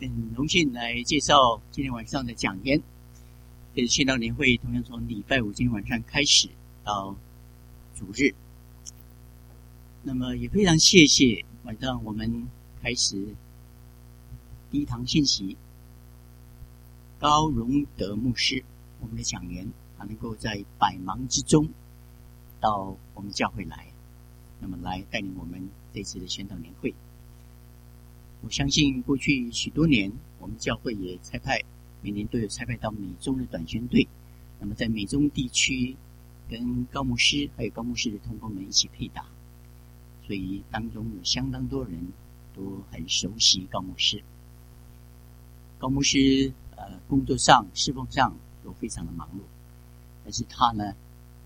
很荣幸来介绍今天晚上的讲员。这是宣道年会，同样从礼拜五今天晚上开始到主日。那么也非常谢谢晚上我们开始第一堂信息，高荣德牧师，我们的讲员，他能够在百忙之中到我们教会来，那么来带领我们这次的宣道年会。我相信过去许多年，我们教会也差派，每年都有差派到美中的短宣队。那么在美中地区，跟高牧师还有高牧师的同工们一起配搭，所以当中有相当多人都很熟悉高牧师。高牧师工作上、侍奉上都非常的忙碌，但是他呢，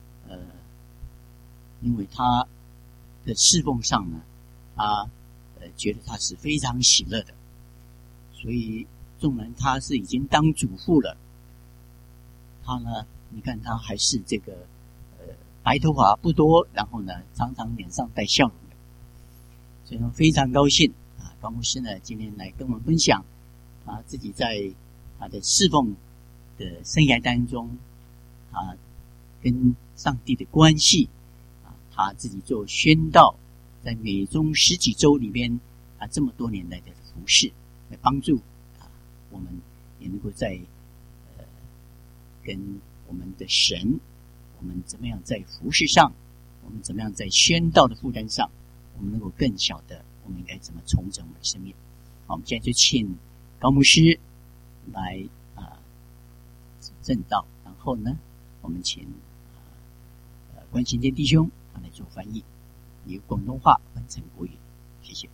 因为他的侍奉上呢，他觉得他是非常喜乐的，所以纵然他是已经当主妇了，他呢，你看他还是这个白头发不多，然后呢，常常脸上带笑容的，所以我非常高兴啊！高牧师呢，今天来跟我们分享他自己在他的侍奉的生涯当中，他跟上帝的关系啊，他自己做宣道。在美中10几州里边这么多年来的服事，来帮助我们也能够在跟我们的神，我们怎么样在服事上，我们怎么样在宣道的负担上，我们能够更晓得我们应该怎么重整我们的生命。好，我们现在就请高牧师来证道，然后呢，我们请关心坚弟兄他来做翻译。由广东话翻成国语，谢谢。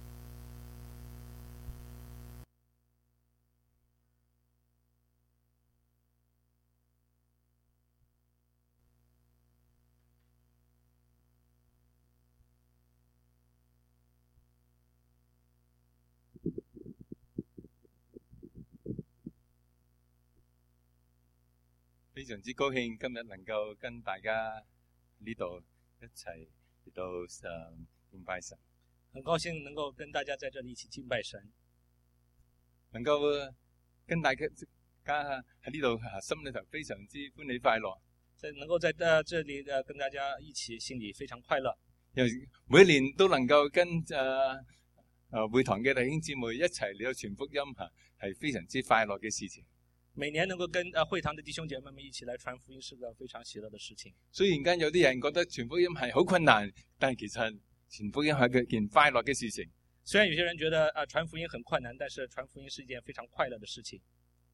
非常之高興今日能夠跟大家呢度一齊嚟到敬拜神， 很高興能夠跟大家在這裡一起敬拜神， 能夠跟大家喺呢度心裏頭非常之歡喜快樂， 能夠在這裡跟大家一起心裡非常快樂。 因為每一年都能夠跟會堂嘅弟兄姊妹一齊嚟到傳福音係非常之快樂嘅事情。 每年能夠跟會堂的弟兄姐妹們一起來傳福音是個非常喜樂的事情。 雖然間有啲人覺得傳福音係好困難，但係其實傳福音係一件快樂嘅事情。 雖然有些人覺得傳福音很困難，但是傳福音是一件非常快樂的事情。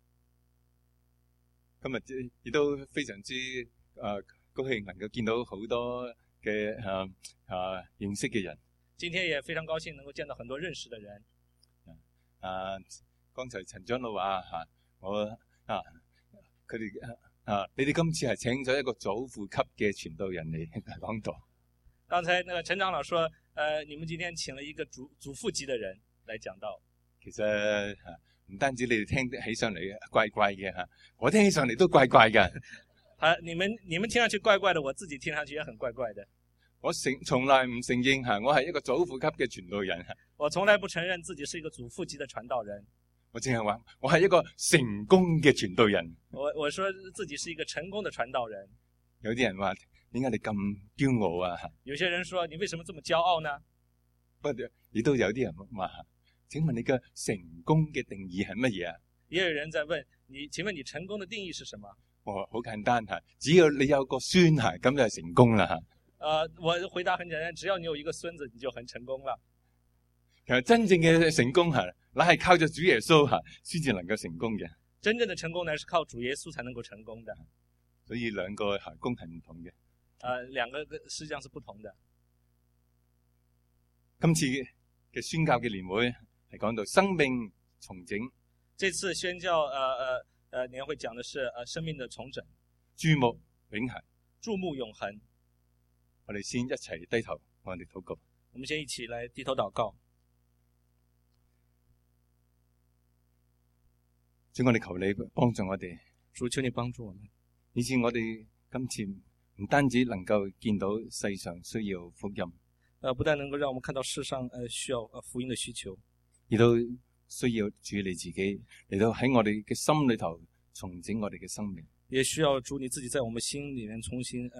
今日亦都非常之高興能夠見到好多嘅認識嘅人。 今天也非常高興能夠見到很多認識的人。 剛才陳長老話佢哋你哋今次係請咗一個祖父級嘅傳道人嚟講道。 剛才那個陳長老說，你們今天請了一個祖父級的人來講道。 其實唔單止你哋聽起上嚟怪怪嘅我聽起上嚟都怪怪嘅。 你們聽上去怪怪的，我自己聽上去也很怪怪的。 我從來唔承認我係一個祖父級嘅傳道人。 我從來不承認自己是一個祖父級的傳道人。 我淨係話我係一個成功嘅傳道人。 我說自己是一個成功的傳道人。 有啲人話點解你咁驕傲啊？ 有些人說你為什麼這麼驕傲呢？ 不過亦都有啲人話，請問你嘅成功嘅定義係乜嘢啊？ 也有人在問你，請問你成功的定義是什麼？ 好簡單只要你有個孫咁就係成功啦。 我回答很簡單，只要你有一個孫子，你就很成功了。 其實真正嘅成功那係靠着主耶穌先至能夠成功嘅。 真正的成功呢，是靠主耶穌才能夠成功的。 所以兩個功係唔同嘅。 兩個實際上是不同的。 今次嘅宣教嘅年會係講到生命重整。 這次宣教年會講的是生命的重整。 注目永恆。 注目永恆。 我哋先一齊低頭，我哋禱告。 我們先一起來低頭禱告。 主，我哋求你幫助我哋。 主，求你幫助我們， 以致我哋今次唔單止能夠見到世上需要福音， 不但能夠讓我們看到世上需要福音的需求， 亦都需要主你自己嚟到喺我哋嘅心裏頭重整我哋嘅生命， 也需要主你自己在我们心里面重新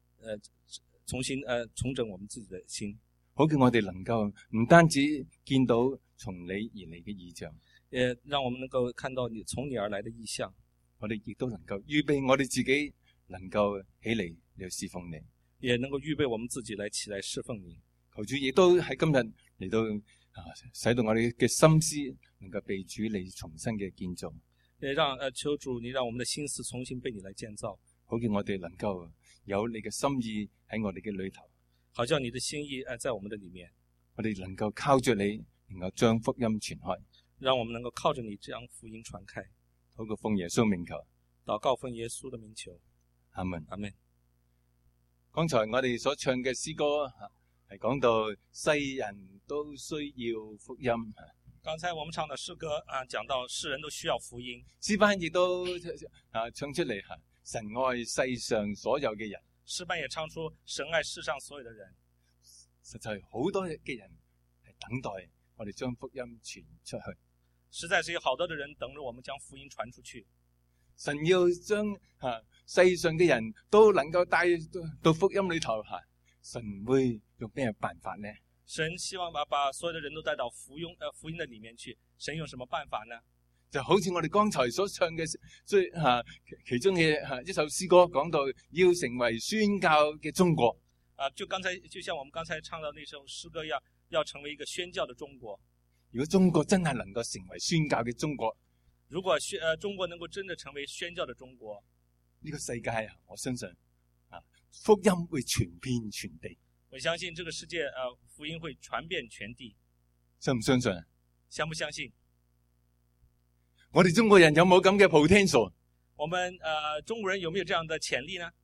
重整我们自己的心， 好叫我哋能夠唔單止見到從你而嚟嘅異象， 也讓我們能夠看到從你而來的異象。 我哋亦都能夠預備我哋自己能夠起嚟嚟侍奉你， 也能夠預備我們自己來起來侍奉你。 求主亦都喺今日嚟到使到我哋嘅心思能夠被主你重新嘅建造， 也求主你讓我們的心思重新被你來建造， 好叫我哋能夠有你嘅心意喺我哋嘅裏頭， 好叫你的心意在我們的裏面， 我哋能夠靠着你，能夠將福音傳開， 讓我們能夠靠着你將福音傳開。 禱告奉耶穌名求， 禱告奉耶穌的名求， 阿門。 阿門。 剛才我哋所唱嘅詩歌係講到世人都需要福音， 剛才我們唱的詩歌講到世人都需要福音， 詩班亦都唱出嚟神愛世上所有嘅人， 詩班也唱出神愛世上所有的人， 實在好多嘅人係等待我哋將福音傳出去， 實在是有好多的人等着我們將福音傳出去。 神要將世上嘅人都能夠帶到福音裏頭，神會用咩辦法呢？ 神希望把所有的人都帶到福音的裡面去，神用什麼辦法呢？ 就好似我哋剛才所唱嘅其中嘅一首詩歌，講到要成為宣教嘅中國。 就像我們剛才唱到那首詩歌，要成為一個宣教的中國。 如果中國真係能夠成為宣教嘅中國， 如果中國能夠真的成為宣教的中國， 呢個世界我相信福音會傳遍全地。 我相信這個世界福音會傳遍全地。 相唔相信？ 相不相信？ 我哋中國人有冇咁嘅 potential？ 我們中國人有沒有這樣的潛力呢？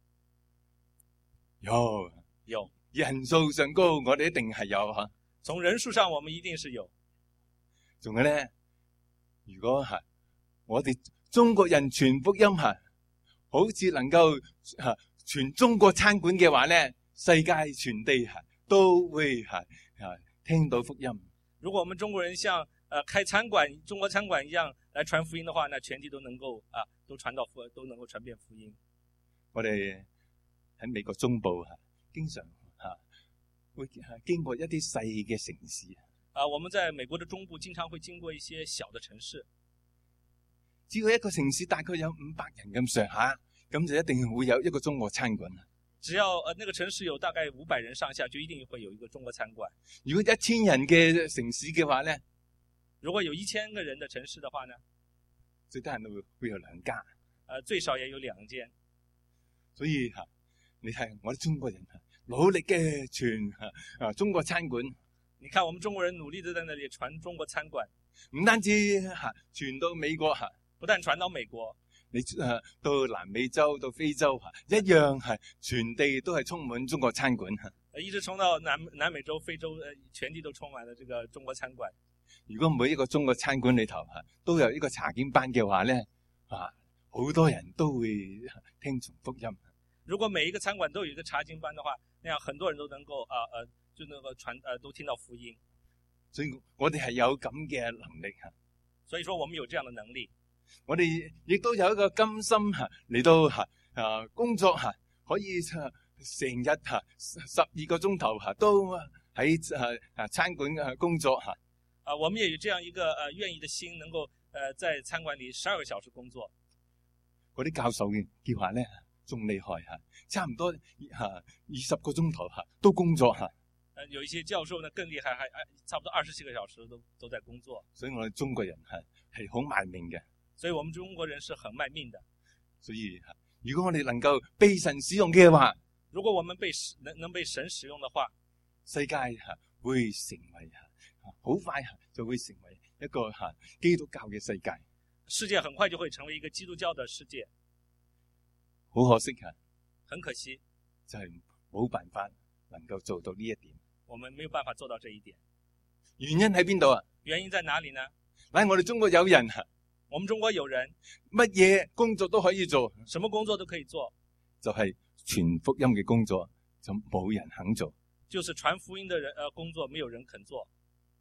有。 人數上高，我哋一定係有吓。 從人數上，我們一定是有。 仲有咧，如果我哋中國人傳福音好似能夠傳中國餐館嘅話咧，世界全地都會聽到福音。 如果我們中國人像開餐館、中國餐館一樣來傳福音的話，那全地都能夠都能夠傳遍福音。 我哋喺美國中部經常會經過一啲細嘅城市。 我們在美國的中部經常會經過一些小的城市。 只要一個城市大概有500人咁上下，咁就一定會有一個中國餐館。 只要那個城市有大概500人上下，就一定會有一個中國餐館。 如果1000人嘅城市嘅話咧， 如果有1000個人的城市的話呢， 最低限度會有2家， 最少也有2間。 所以你睇我哋中國人努力嘅傳中國餐館。 你看我們中國人努力的在那裏傳中國餐館， 唔單止傳到美國， 不但傳到美國， 你到南美洲、到非洲一樣全地都係充滿中國餐館。 一直衝到南美洲、非洲，全地都充滿了這個中國餐館。 如果每一個中國餐館裏頭都有一個查經班嘅話咧，好多人都會聽從福音。 如果每一個餐館都有一個查經班的話，那樣很多人都能夠就能夠都聽到福音。 所以我哋係有咁嘅能力。 所以說我們有這樣的能力。 我哋亦都有一個甘心嚟到工作可以成日12個鐘頭都喺餐館工作。 我們也有這樣一個願意的心，能夠在餐館裏12個小時工作。 嗰啲教授嘅話咧仲厲害差唔多20個鐘頭都工作。 有一些教授呢更厲害，還差不多24個小時都在工作。 所以我哋中國人係好賣命嘅。 所以我們中國人是很賣命的。 所以如果我哋能夠被神使用嘅話， 如果我們能被神使用的話， 世界會成為好快就會成為一個基督教嘅世界。 世界很快就會成為一個基督教的世界。 好可惜很可惜， 就係冇辦法能夠做到呢一點。 我們沒有辦法做到這一點。 原因喺邊度啊？ 原因在哪裡呢？ 嗱，我哋中國有人， 我們中國有人乜嘢工作都可以做， 什麼工作都可以做， 就係傳福音嘅工作就冇人肯做。 就是傳福音的人工作沒有人肯做。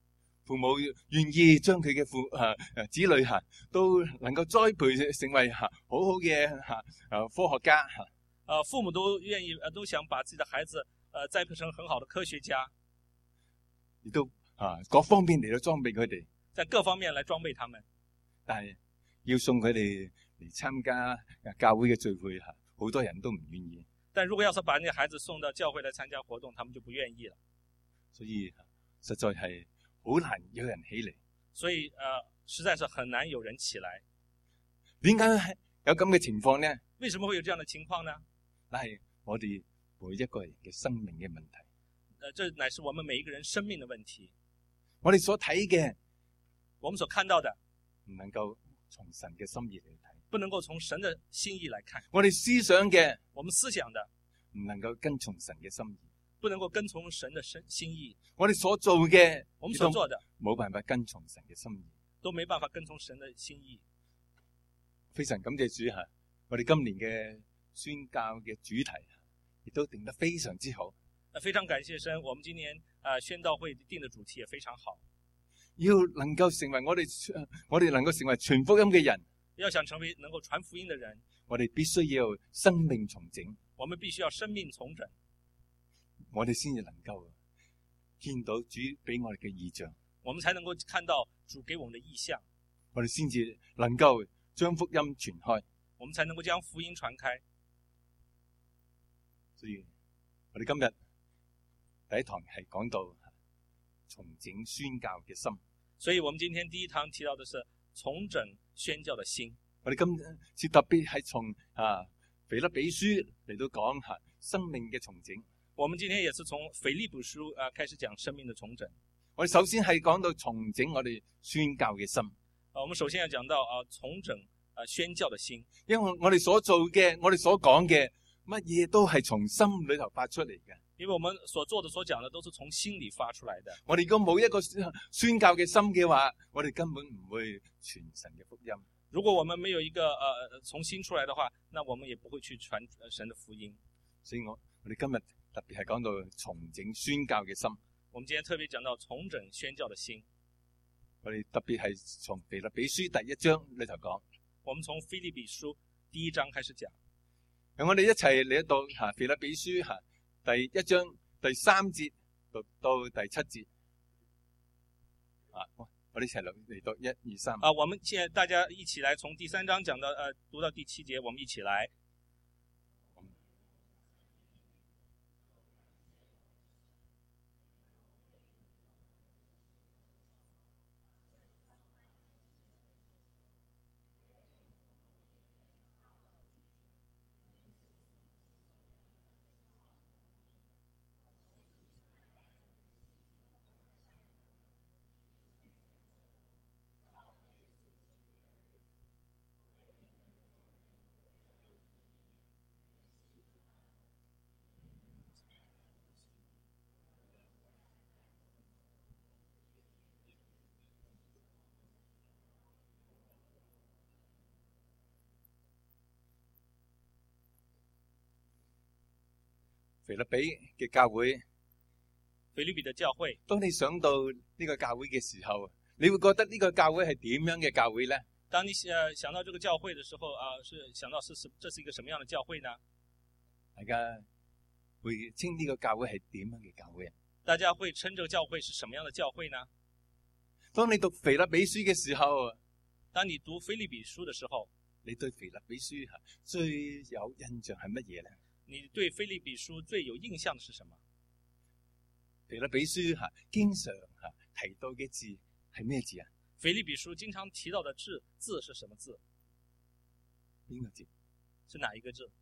父母願意將佢嘅子女都能夠栽培成為好好嘅科學家。 父母都願意都想把自己的孩子栽培成很好的科學家， 亦都各方面嚟到裝備佢哋， 在各方面來裝備他們。 但係要送佢哋嚟參加教會嘅聚會，好多人都唔願意。 但如果要是把那些孩子送到教會來參加活動，他們就不願意了。 所以實在係好難有人起嚟。 所以實在是很難有人起來。 點解有咁嘅情況呢？ 為什麼會有這樣的情況呢？ 但係我哋每一個人嘅生命嘅問題。 這乃是我們每一個人生命的問題。 我哋所睇嘅， 我們所看到的， 唔能夠從神嘅心意嚟睇， 不能夠從神的心意來看。 我哋思想嘅， 我們思想的， 唔能夠跟從神嘅心意， 不能夠跟從神的心意。 我哋所做嘅， 我們所做的， 冇辦法跟從神嘅心意， 都沒辦法跟從神的心意。 非常感謝主我哋今年嘅宣教嘅主題亦都定得非常之好。 非常感謝神，我們今年宣道會定的主題也非常好。 要能夠成為我哋能夠成為傳福音嘅人， 要想成為能夠傳福音的人， 我哋必須要生命重整。 我們必須要生命重整， 我哋先至能夠見到主俾我哋嘅異象， 我們才能夠看到主給我們的異象， 我哋先至能夠將福音傳開， 我們才能夠將福音傳開。 所以我哋今日第一堂係講到重整宣教嘅心， 所以我們今天第一堂提到的是重整宣教的心。 我哋今次特別係從腓立比書嚟到講生命嘅重整。 我們今天也是從腓立比書開始講生命的重整。 我哋首先係講到重整我哋宣教嘅心。 我們首先要講到重整宣教的心， 因為我哋所做嘅，我哋所講嘅，乜嘢都係從心裏頭發出嚟嘅。 因為我們所做的、所講的都是從心裏發出來的。 我哋如果冇一個宣教嘅心嘅話，我哋根本唔會傳神嘅福音。 如果我們沒有一個從心出來的話，那我們也不會去傳神的福音。 所以我哋今日特別係講到重整宣教嘅心。 我們今天特別講到重整宣教的心。 我哋特別係從腓立比書第一章裏頭講。 我們從腓立比書第一章開始講。 讓我哋一齊嚟到腓立比書第一章第3節到第7節。我哋一齊嚟到1、2、3。 我們現在大家一起來，從第3章講到讀到第7節，我們一起來。 腓立比嘅教會， 腓立比的教會。 當你想到呢個教會嘅時候，你會覺得呢個教會係點樣嘅教會呢？ 當你想到這個教會的時候是想到這是一個什麼樣的教會呢？ 大家會稱呢個教會係點樣嘅教會？ 大家會稱這個教會是什麼樣的教會呢？ 當你讀腓立比書嘅時候， 當你讀腓立比書的時候， 你對腓立比書最有印象係乜嘢呢？ 你對腓立比書最有印象的是什麼？ 腓立比書經常提到嘅字係咩字啊？ 腓立比書經常提到的字是什麼字？ 邊個字？ 是哪一個字？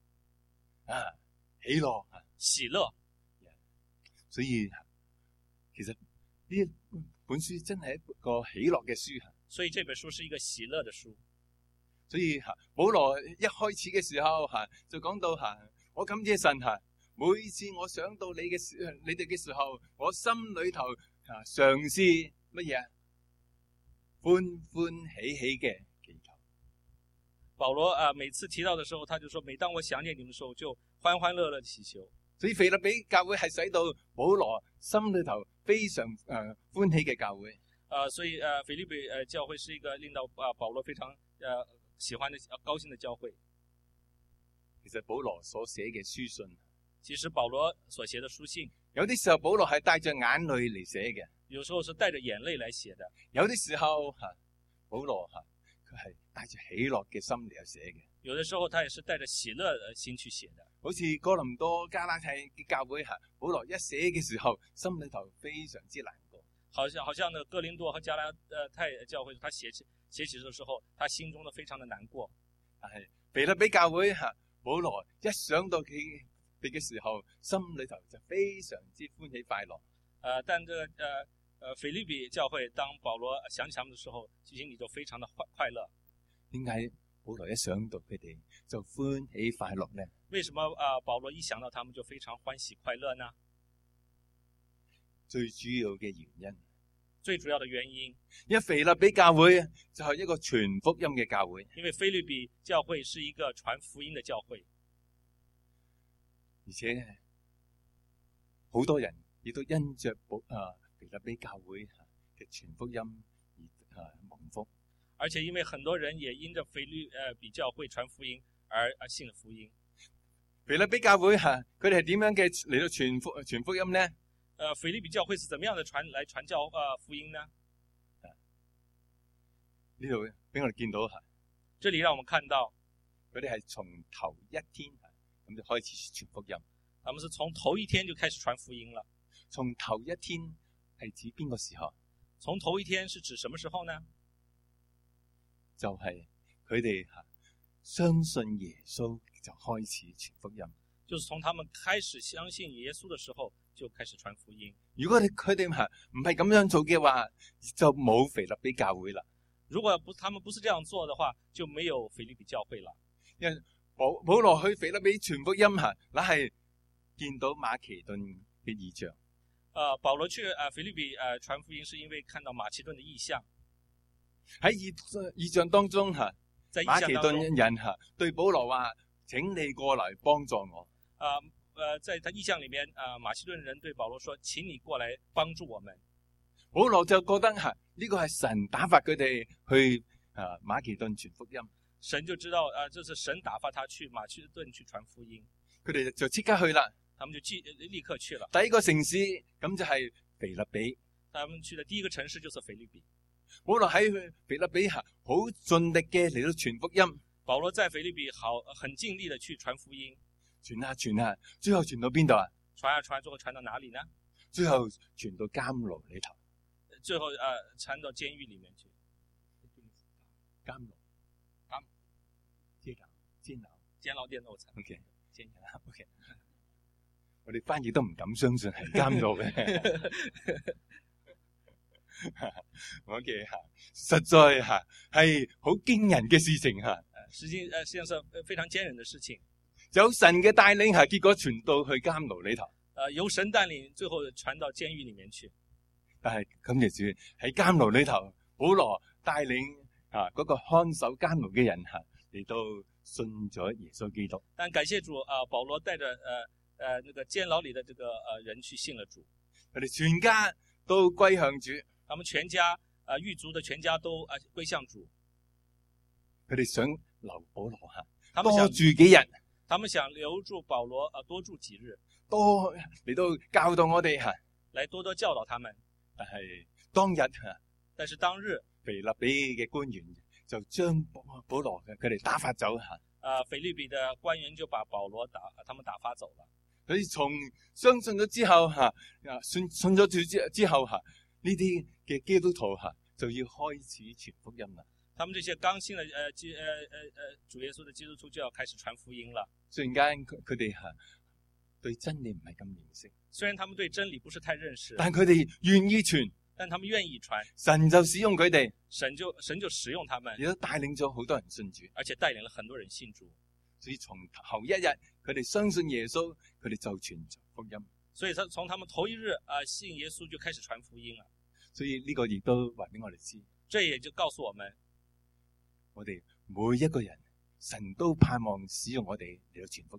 喜樂。 喜樂。 所以其實呢本書真係一個喜樂嘅書。 所以這本書是一個喜樂的書。 所以保羅一開始嘅時候就講到我感謝神每次我想到你哋嘅時候，我心裏頭嘗試乜嘢？歡歡喜喜嘅祈求。 保羅每次提到的時候，他就說：每當我想念你們的時候，就歡歡樂樂的祈求。 所以腓立比教會係使到保羅心裏頭非常歡喜嘅教會。 所以腓立比教会是一个令到保罗非常喜欢的高兴的教会。 其實保羅所寫嘅書信， 其實保羅所寫的書信， 有啲時候保羅係帶着眼淚嚟寫嘅， 有時候是帶着眼淚來寫的。 有啲時候保羅佢係帶着喜樂嘅心嚟寫嘅。 有的時候他也是帶着喜樂的心去寫的。 好似哥林多加拉太嘅教會保羅一寫嘅時候，心裏頭非常之難過。 好像那哥林多和加拉太教會，他寫起的時候，他心中都非常的難過。 但係腓立比教會保羅一想到佢哋嘅時候，心裏頭就非常之歡喜快樂。 但這腓立比教會，當保羅想起他們的時候，心裏就非常的快樂。 點解保羅一想到佢哋就歡喜快樂呢？ 為什麼保羅一想到他們就非常歡喜快樂呢？ 最主要嘅原因， 最主要的原因， 因為腓立比教會就係一個傳福音嘅教會。 因為腓立比教會是一個傳福音的教會， 而且好多人亦都因着腓立比教會嘅傳福音而蒙福。 而且因為很多人也因着腓立比教會傳福音而信了福音。 腓立比教會佢哋係點樣嘅嚟到傳福音呢？ 腓立比教會是怎麼樣的傳教福音呢？ 呢度俾我哋見到這裏讓我們看到， 佢哋係從頭一天咁就開始傳福音。 他們是從頭一天就開始傳福音了。 從頭一天係指邊個時候？ 從頭一天是指什麼時候呢？ 就係佢哋相信耶穌就開始傳福音。 就是從他們開始相信耶穌的時候就開始傳福音。 如果佢哋唔係咁樣做嘅話，就冇腓立比教會啦。 如果他們不是這樣做的話，就沒有腓立比教會了。 因為保羅去腓立比傳福音那係見到馬其頓嘅異象。 保羅去腓立比傳福音，是因為看到馬其頓的異象。 喺異象當中在馬其頓人對保羅話：請你過來幫助我。 在他異象裏面，馬其頓人對保羅說：請你過來幫助我們。 保羅就覺得呢個係神打發佢哋去馬其頓傳福音。 神就知道這是神打發他去馬其頓去傳福音。 佢哋就即刻去啦。 他們就立刻去了。 第一個城市咁就係腓立比。 他們去的第一個城市就是腓立比。 保羅喺腓立比好盡力嘅嚟到傳福音。 保羅在腓立比很盡力的去傳福音。 傳啊，最後傳到邊度啊？ 傳，最後傳到哪裡呢？ 最後傳到監牢裏頭。 最後傳到監獄裡面去。 監牢電腦層。OK， 監牢。OK， 我哋翻譯都唔敢相信係監牢嘅。OK， 實在係好驚人嘅事情實際上是非常驚人的事情。 有神嘅帶領結果傳到去監牢裏頭。 由神帶領，最後傳到監獄裡面去。 但係感謝主喺監牢裏頭，保羅帶領嗰個看守監牢嘅人嚟到信咗耶穌基督。 但感謝主保羅帶着那個監牢裡的這個人去信了主。 佢哋全家都歸向主。 他們全家獄卒的全家都歸向主。 佢哋想留保羅多住幾日。 他們想留住保羅多住幾日， 多嚟到教導我哋來多多教導他們。但是當日腓立比嘅官員就將保羅佢哋打發走。 腓立比的官員就把保羅他們打發走了。 所以從相信咗之後信咗主之後呢啲嘅基督徒就要開始傳福音啦。 他們這些剛信了主耶穌的基督徒就要開始傳福音了。 雖然間佢哋對真理唔係咁認識， 雖然他們對真理不是太認識， 但佢哋願意傳， 但他們願意傳， 神就使用佢哋， 神就使用他們， 亦都帶領咗好多人信主， 而且帶領了很多人信主。 所以從頭一日佢哋相信耶穌，佢哋就傳福音。 所以從他們頭一日信耶穌就開始傳福音了。 所以呢個亦都話俾我哋知， 這也就告訴我們， 我哋每一個人，神都盼望使用我哋嚟到傳福音。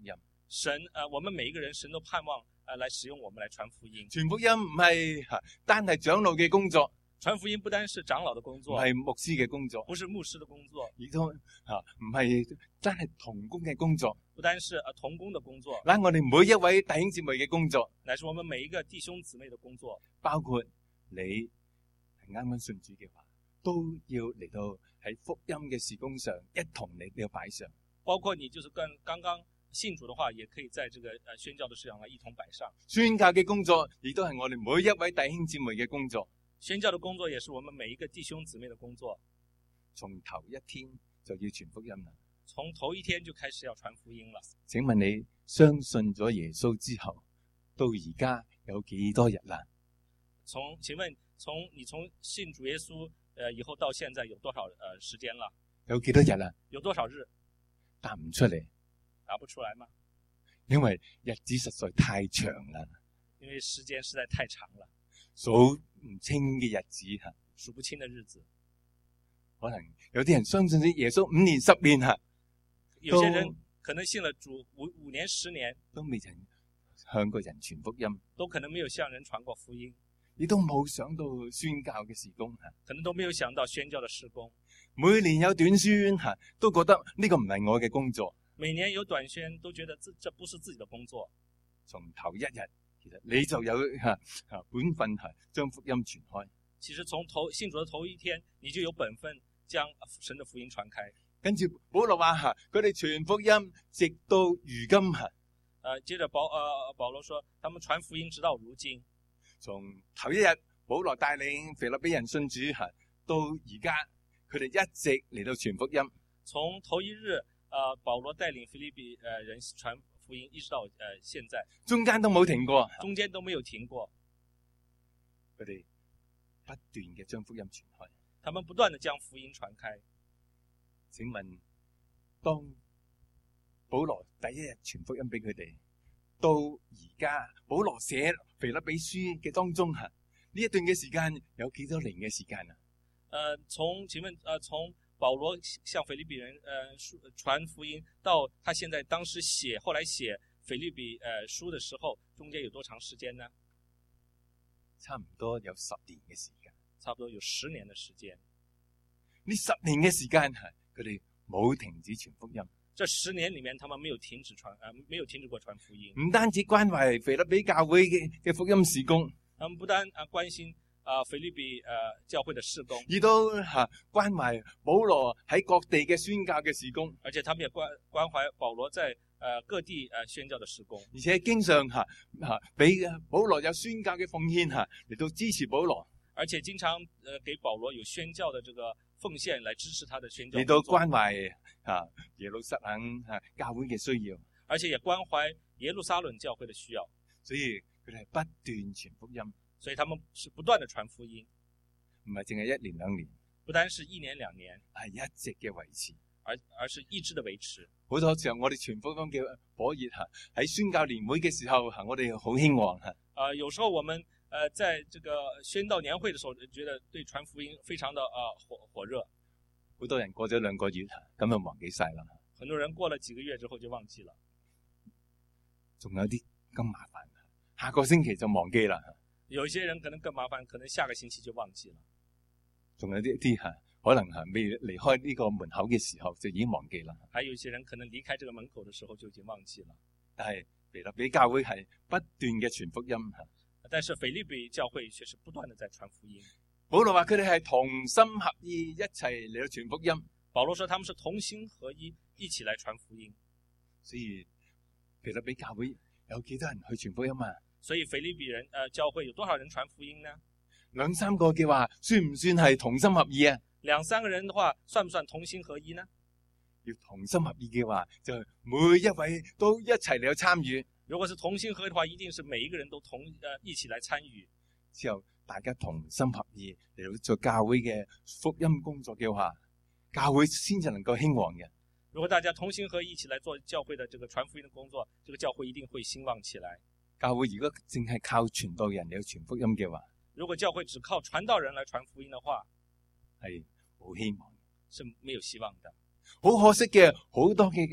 我們每一個人，神都盼望來使用我們來傳福音。 傳福音唔係單係長老嘅工作， 傳福音不單是長老的工作， 唔係牧師嘅工作， 不是牧師的工作， 亦都唔係單係同工嘅工作， 不單是同工的工作， 嗱，我哋每一位弟兄姊妹嘅工作， 乃是我們每一個弟兄姊妹的工作， 包括你係啱啱信主嘅話，都要嚟到喺福音嘅事工上一同嚟到擺上。 包括你就是跟剛剛信主的話，也可以在這個宣教的事上來一同擺上。 宣教嘅工作亦都係我哋每一位弟兄姊妹嘅工作。 宣教的工作也是我們每一個弟兄姊妹的工作。 從頭一天就要傳福音啦。 從頭一天就開始要傳福音了。 請問你相信咗耶穌之後，到而家有幾多日啦？ 請問你從信主耶穌以後到現在有多少時間了？ 有幾多日啦？ 有多少日？ 答唔出嚟。 答不出來嗎？ 因為日子實在太長啦。 因為時間實在太長了， 數唔清嘅日子吓， 數不清的日子。 可能有啲人相信咗耶穌5年10年吓， 有些人可能信了主5年10年， 都未曾向過人傳福音， 都可能沒有向人傳過福音， 亦都冇想到宣教嘅事工吓， 可能都沒有想到宣教的事工。 每年有短宣吓，都覺得呢個唔係我嘅工作。 每年有短宣，都覺得這不是自己的工作。 從頭一日，其實你就有本分將福音傳開。 其實從信主的頭一天，你就有本分將神的福音傳開。 跟住保羅話佢哋傳福音直到如今接着保羅說，他們傳福音直到如今。 從頭一日保羅帶領腓立比人信主到而家，佢哋一直嚟到傳福音。 從頭一日保羅帶領腓立比人傳福音，一直到現在， 中間都冇停過， 中間都沒有停過。 佢哋不斷嘅將福音傳開， 他們不斷的將福音傳開。 請問，當保羅第一日傳福音俾佢哋，到而家保羅寫腓立比書嘅當中呢一段嘅時間有幾多年嘅時間啊？ 請問從保羅向腓立比人傳福音到他現在當時後來寫腓立比書的時候，中間有多長時間呢？ 差唔多有10年嘅時間。 差不多有10年的時間。 呢10年嘅時間佢哋冇停止傳福音。 這10年裏面，他們沒有停止過傳福音。 唔單止關懷腓立比教會嘅福音事工， 他們不單關心腓立比教會的事工， 亦都關懷保羅喺各地嘅宣教嘅事工， 而且他們也關懷保羅在各地宣教的事工， 而且經常俾保羅有宣教嘅奉獻嚟到支持保羅， 而且經常給保羅有宣教的這個奉獻來支持他的宣教， 嚟到關懷耶路撒冷教會嘅需要， 而且也關懷耶路撒冷教會的需要， 所以佢哋係不斷傳福音， 所以他們是不斷的傳福音， 唔係淨係1年2年， 不單是1年2年， 係一直嘅維持， 而是一直的維持。 好多時候我哋傳福音嘅火熱喺宣教年會嘅時候我哋好興旺有時候我們在這個宣道年會的時候，覺得對傳福音非常的火熱。 好多人過咗2個月咁就忘記晒啦。 很多人過了幾個月之後就忘記了。 仲有啲咁麻煩，下個星期就忘記啦。 有一些人可能更麻煩，可能下個星期就忘記了。 仲有啲可能未離開呢個門口嘅時候就已經忘記啦。 還有一些人可能離開這個門口的時候就已經忘記了。 但係腓立比教會係不斷嘅傳福音， 但是腓立比教會卻是不斷的在傳福音。 保羅話佢哋係同心合意一齊嚟到傳福音。 保羅說他們是同心合一，一起來傳福音。 所以腓立比教會有幾多人去傳福音啊？ 所以腓立比人教會有多少人傳福音呢 ？2、3個嘅話，算唔算係同心合意啊 ？2、3個人的話，算不算同心合一呢？ 要同心合意嘅話，就每一位都一齊嚟到參與。 如果是同心合意的話，一定是每一個人都一起來參與。 之後大家同心合意嚟到做教會嘅福音工作嘅話，教會先至能夠興旺嘅。 如果大家同心合意一起來做教會的這個傳福音的工作，這個教會一定會興旺起來。 教會如果淨係靠傳道人嚟到傳福音嘅話， 如果教會只靠傳道人來傳福音的話， 係冇希望， 是沒有希望的。 好可惜嘅，好多嘅弟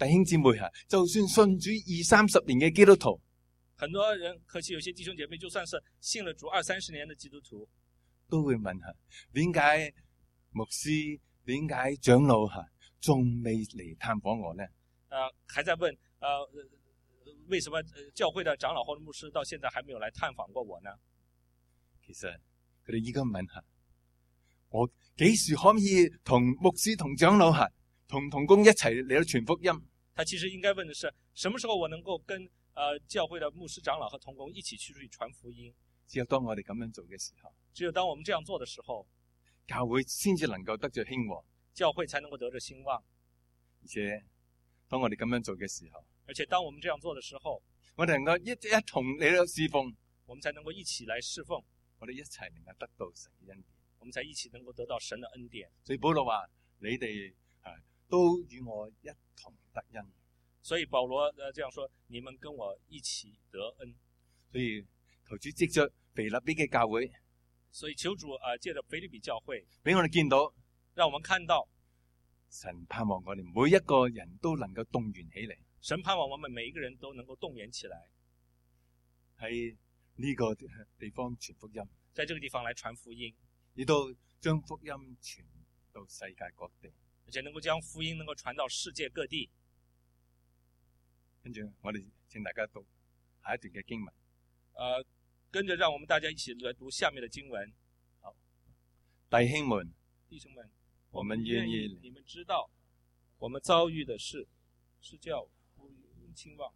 弟兄姊妹就算信主20-30年嘅基督徒， 很多人，可惜有些弟兄姐妹，就算是信了主20-30年的基督徒， 都會問點解牧師、點解長老仲未嚟探訪我呢？ 還在問為什麼教會的長老或者牧師到現在還沒有來探訪過我呢？ 其實佢哋應該問我幾時可以同牧師同長老同工一齊嚟到傳福音？ 他其實應該問的是，什麼時候我能夠跟教會的牧師長老和同工一起去傳福音？ 只有當我哋咁樣做嘅時候， 只有當我們這樣做的時候， 教會先至能夠得着興旺， 教會才能夠得着興旺。 而且當我哋咁樣做嘅時候， 而且當我們這樣做的時候， 我哋能夠一同嚟到侍奉， 我們才能夠一起來侍奉， 我哋一齊能夠得到神嘅恩典， 我們才一起能夠得到神的恩典。 所以保羅話：你哋都與我一同得恩。 所以保羅這樣說：你們跟我一起得恩。 所以求主藉着腓立比嘅教會， 所以求主借着腓立比教會， 俾我哋見到， 讓我們看到神盼望我哋每一個人都能夠動員起嚟。 神盼望我們每一個人都能夠動員起來， 喺呢個地方傳福音， 在這個地方來傳福音， 亦都將福音傳到世界各地， 而且能夠將福音能夠傳到世界各地。 跟住我哋請大家讀下一段嘅經文。 跟着讓我們大家一起來讀下面的經文。 好，弟兄們， 我們願意你們知道，我們遭遇的事是叫福音興旺。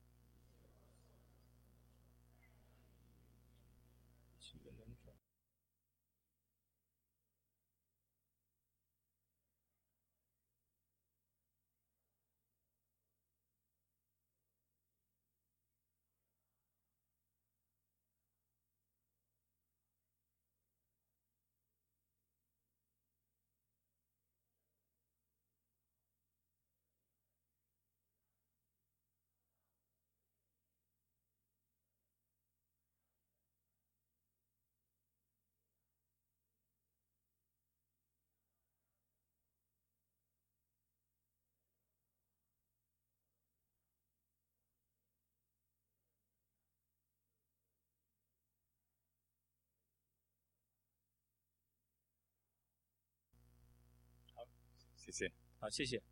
謝謝。 好，謝謝。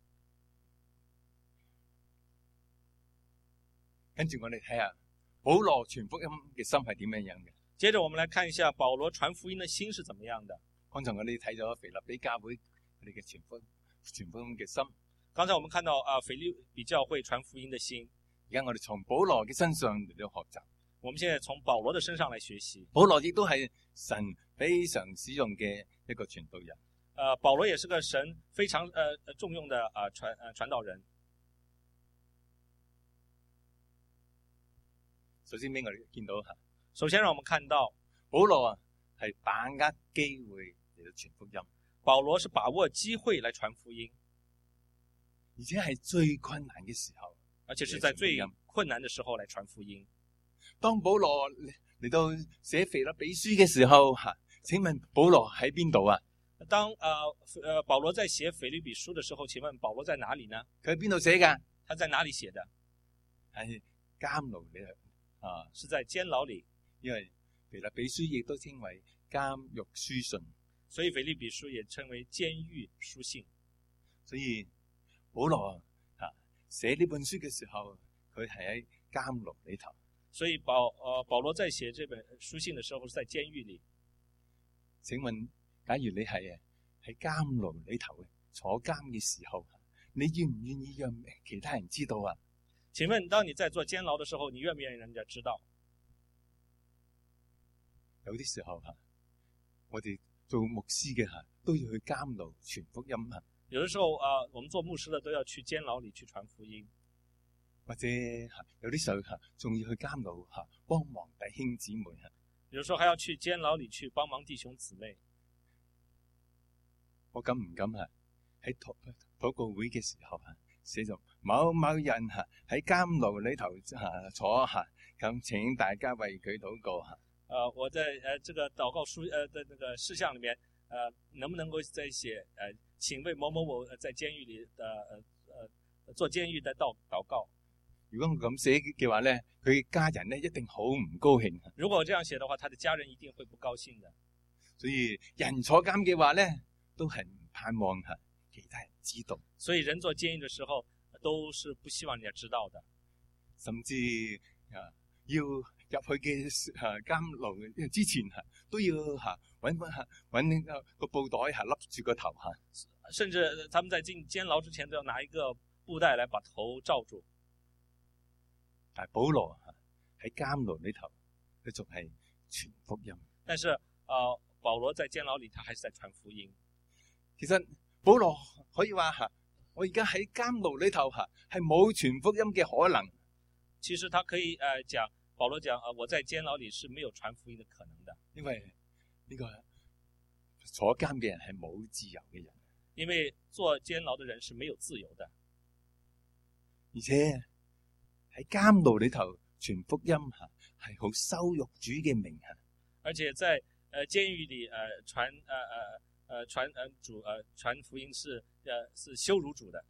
跟住我哋睇下保羅傳福音嘅心係點樣樣嘅。 接着我們來看一下保羅傳福音的心是怎麼樣的。 剛才我哋睇咗腓立比教會佢哋嘅傳福音嘅心。 剛才我們看到腓立比教會傳福音的心。 而家我哋從保羅嘅身上嚟到學習。 我們現在從保羅的身上來學習。 保羅亦都係神非常使用嘅一個傳道人。 保羅也是個神非常重用的傳道人。 首先俾我哋見到首先讓我們看到保羅係把握機會嚟到傳福音。 保羅是把握機會來傳福音， 而且係最困難嘅時候， 而且是在最困難的時候來傳福音。 當保羅嚟到寫腓立比書嘅時候，請問保羅喺邊度啊？ 當保羅在寫腓立比書的時候，請問保羅在哪裡呢？ 佢喺邊度寫噶？ 他在哪裡寫的？ 喺監牢裏是在監牢裡。 因為腓立比書亦都稱為監獄書信， 所以腓立比書也稱為監獄書信。 所以保羅寫呢本書嘅時候，佢係喺監牢裏頭。 所以保羅在寫這本書信的時候是在監獄裡。 請問，假如你係喺監牢裏頭坐監嘅時候，你願唔願意讓其他人知道啊？ 請問，當你在做監牢的時候，你願不願意讓人家知道？ 有啲時候我哋做牧師嘅都要去監牢傳福音。 有的時候我們做牧師的都要去監牢裡去傳福音， 或者有啲時候仲要去監牢幫忙弟兄姊妹。 有時候還要去監牢裡去幫忙弟兄姊妹。 我敢唔敢喺禱告會嘅時候寫咗某某人喺監牢裏頭坐咁請大家為佢禱告。 我在這個禱告書的那個事項裡面，能不能夠再寫請為某某某在監獄裡做監獄的禱告。 如果我咁寫嘅話咧，佢家人咧一定好唔高興。 如果我這樣寫的話，他的家人一定會不高興的。 所以人坐監嘅話咧，都係唔盼望其他人知道。 所以人做監獄的時候，都是不希望人家知道的。 甚至要入去嘅監牢之前都要揾個布袋笠住個頭甚至他們在進監牢之前都要拿一個布袋來把頭罩住。 但係保羅喺監牢裏頭，佢仲係傳福音。 但是保羅在監牢裏，他還是在傳福音。 其實保羅可以話我而家喺監牢裏頭係冇傳福音嘅可能。 其實他可以講，保羅講我在監牢裏是沒有傳福音的可能的。 因為呢個坐監嘅人係冇自由嘅人。 因為坐監牢的人是沒有自由的。 而且喺監牢裏頭傳福音係好羞辱主嘅名。 而且在監獄裏傳福音是羞辱主的。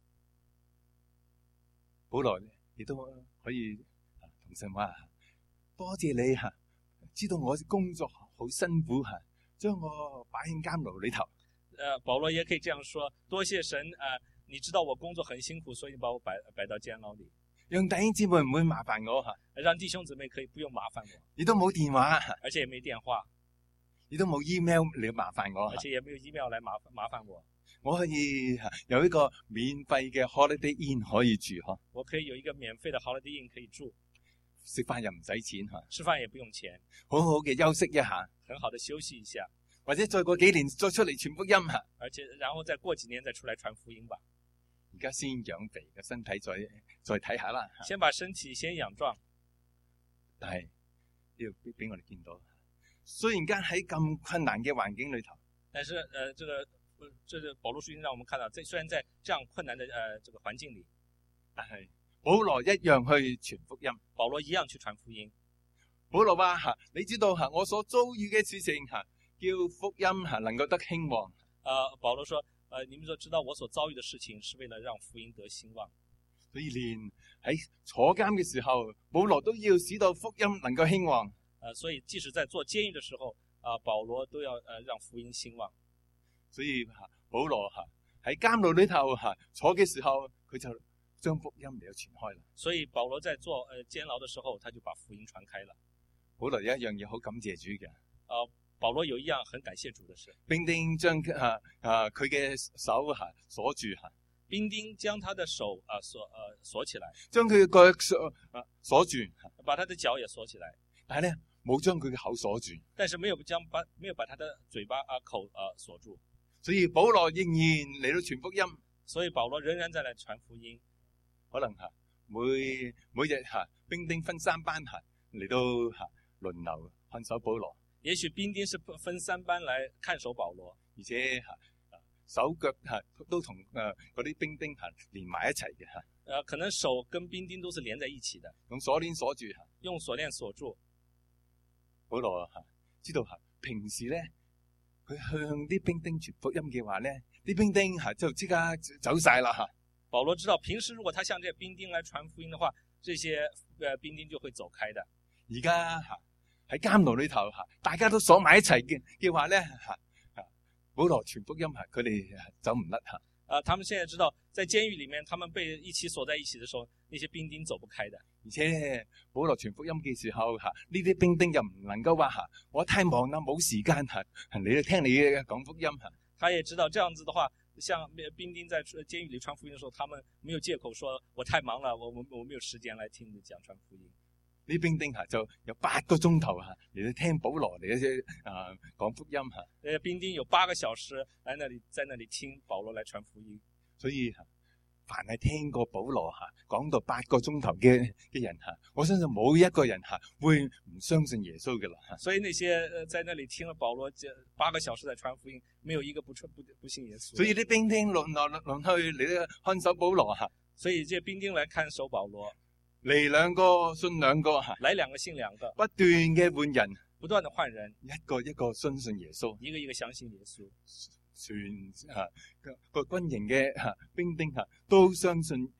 保羅亦都可以同神話，多謝你知道我工作好辛苦將我擺喺監牢裏頭。 保羅也可以這樣說，多謝神你知道我工作很辛苦，所以你把我擺到監牢裏。 讓弟兄姊妹唔會麻煩我讓弟兄姊妹可以不用麻煩我。 你都冇電話， 而且也沒電話。 你都冇 email 嚟麻煩我， 而且也沒有 email 來麻煩我。 我可以有一個免費嘅 Holiday Inn 可以住我可以有一個免費的 Holiday Inn 可以住， 食飯又唔使錢吃飯也不用錢， 好好嘅休息一下， 很好的休息一下， 或者再過幾年再出嚟傳福音而且然後再過幾年再出來傳福音吧。 而家先養肥個身體再睇下啦， 先把身體先養壯。 但係要俾我哋見到，雖然間喺咁困難嘅環境裏頭， 但是這個保羅書經讓我們看到，雖然在這樣困難的這個環境裏， 但係保羅一樣去傳福音。 保羅一樣去傳福音。 保羅話你知道我所遭遇嘅事情叫福音能夠得興旺。 保羅說你們都知道我所遭遇的事情是為了讓福音得興旺。 所以連喺坐監嘅時候，保羅都要使到福音能夠興旺。 所以即使在做監獄的時候，保羅都要讓福音興旺。 所以保羅喺監牢裏頭坐嘅時候，佢就將福音嚟到傳開啦。 所以保羅在做監牢的時候，他就把福音傳開了。 保羅有一樣嘢好感謝主嘅。 保羅有一樣很感謝主的事。 兵丁將佢嘅手鎖住兵丁將他的手鎖起來， 將佢嘅腳鎖住， 把他的腳也鎖起來。 但係咧冇將佢嘅口鎖住。 但是沒有把他的嘴巴口鎖住。 所以保羅仍然嚟到傳福音。 所以保羅仍然在來傳福音。 可能每日兵丁分3班嚟到輪流看守保羅。 也許兵丁是分3班來看守保羅， 而且手腳都同嗰啲兵丁連埋一齊嘅。 可能手跟兵丁都是連在一起的， 用鎖鏈鎖住。 用鎖鏈鎖住。 保羅知道平時咧，佢向啲兵丁傳福音嘅話咧，啲兵丁就即刻走晒啦。 保羅知道平時如果他向這些兵丁來傳福音的話，這些兵丁就會走開的。 而家喺監牢裏頭大家都鎖埋一齊嘅話咧，保羅傳福音佢哋走唔甩。 他們現在知道在監獄裏面，他們被一起鎖在一起的時候，那些兵丁走不開的。 而且保羅傳福音嘅時候呢啲兵丁又唔能夠話我太忙啦，冇時間你都聽你講福音。 他也知道這樣子的話，像兵丁在監獄裏傳福音的時候，他們沒有借口說我太忙了，我沒有時間來聽你講傳福音。 呢兵丁就有8個鐘頭嚟到聽保羅嚟講福音。 兵丁有8個小時在那裡聽保羅來傳福音。 所以凡係聽過保羅講到8個鐘頭嘅人我相信冇一個人會唔相信耶穌嘅啦。 所以那些在那裡聽了保羅8個小時在傳福音，沒有一個不信耶穌。 所以啲兵丁輪去嚟到看守保羅。 所以這兵丁來看守保羅。 嚟2個信2個來2個信2個， 不斷嘅換人， 不斷的換人， 一個一個相信耶穌， 一個一個相信耶穌。 全個軍營嘅兵丁都相信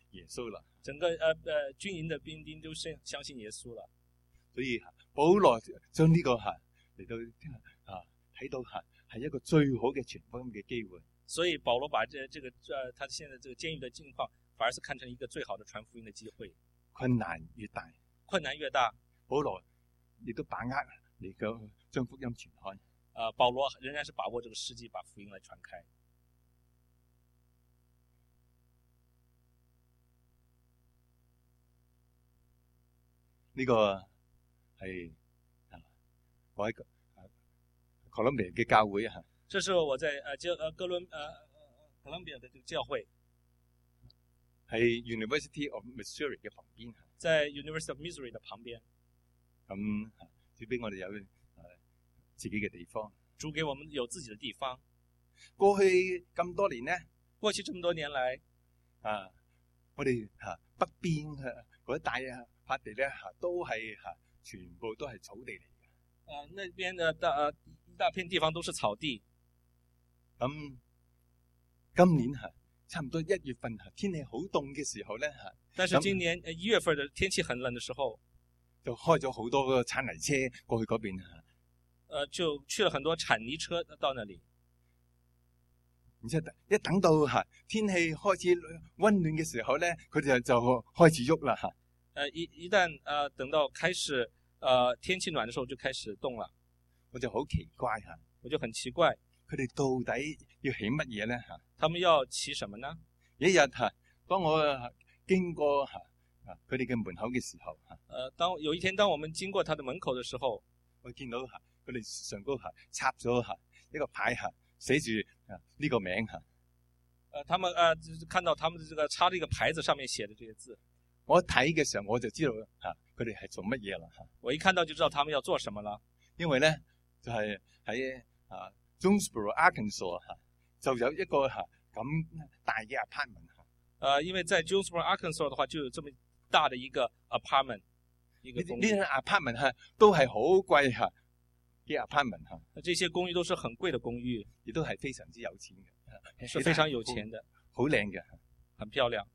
耶穌啦。 整個軍營的兵丁都相信耶穌了。 所以保羅將呢個嚟到睇到係一個最好嘅傳福音嘅機會。 所以保羅把他現在這個監獄的境況，反而是看成一個最好的傳福音的機會。 困難越大，保羅亦都把握嚟到將福音傳開。 保羅仍然是把握這個時機，把福音來傳開。 呢個係我喺哥倫比亞嘅教會啊。 這是我在哥倫比亞的這個教會， 喺 University of Missouri 嘅旁邊。 在 University of Missouri 的旁邊。 咁只俾我哋有自己嘅地方。 主給我們有自己的地方。 過去咁多年呢， 過去這麼多年來， 我哋北邊嗰一帶塊地咧都係全部都係草地嚟嘅。 那邊的一大片地方都是草地。 咁今年差唔多1月份天氣好凍嘅時候咧， 但是今年1月份的天氣很冷的時候， 就開咗好多個鏟泥車過去嗰邊。 就去了很多鏟泥車到那裡。 然之後一等到天氣開始溫暖嘅時候咧，佢哋就開始喐啦。 一旦等到開始天氣暖的時候就開始動了。 我就好奇怪我就很奇怪， 佢哋到底要起乜嘢咧？ 他們要起什麼呢？ 一日當我經過佢哋嘅門口嘅時候， 有一天當我們經過他的門口的時候， 我見到佢哋上高插咗一個牌寫住呢個名。 他們看到他們的這個插着一個牌子，上面寫的這些字。 我一睇嘅時候我就知道佢哋係做乜嘢啦。 我一看到就知道他們要做什麼了。 因為咧就係喺Jonesboro Arkansas 就有一個咁大嘅 apartment。 因為在 Jonesboro Arkansas 的話就有這麼大的一個 apartment， 一個公寓。 呢啲 apartment 都係好貴嘅 apartment。 這些公寓都是很貴的公寓， 亦都係非常之有錢嘅， 是非常有錢的， 好靚嘅， 很漂亮。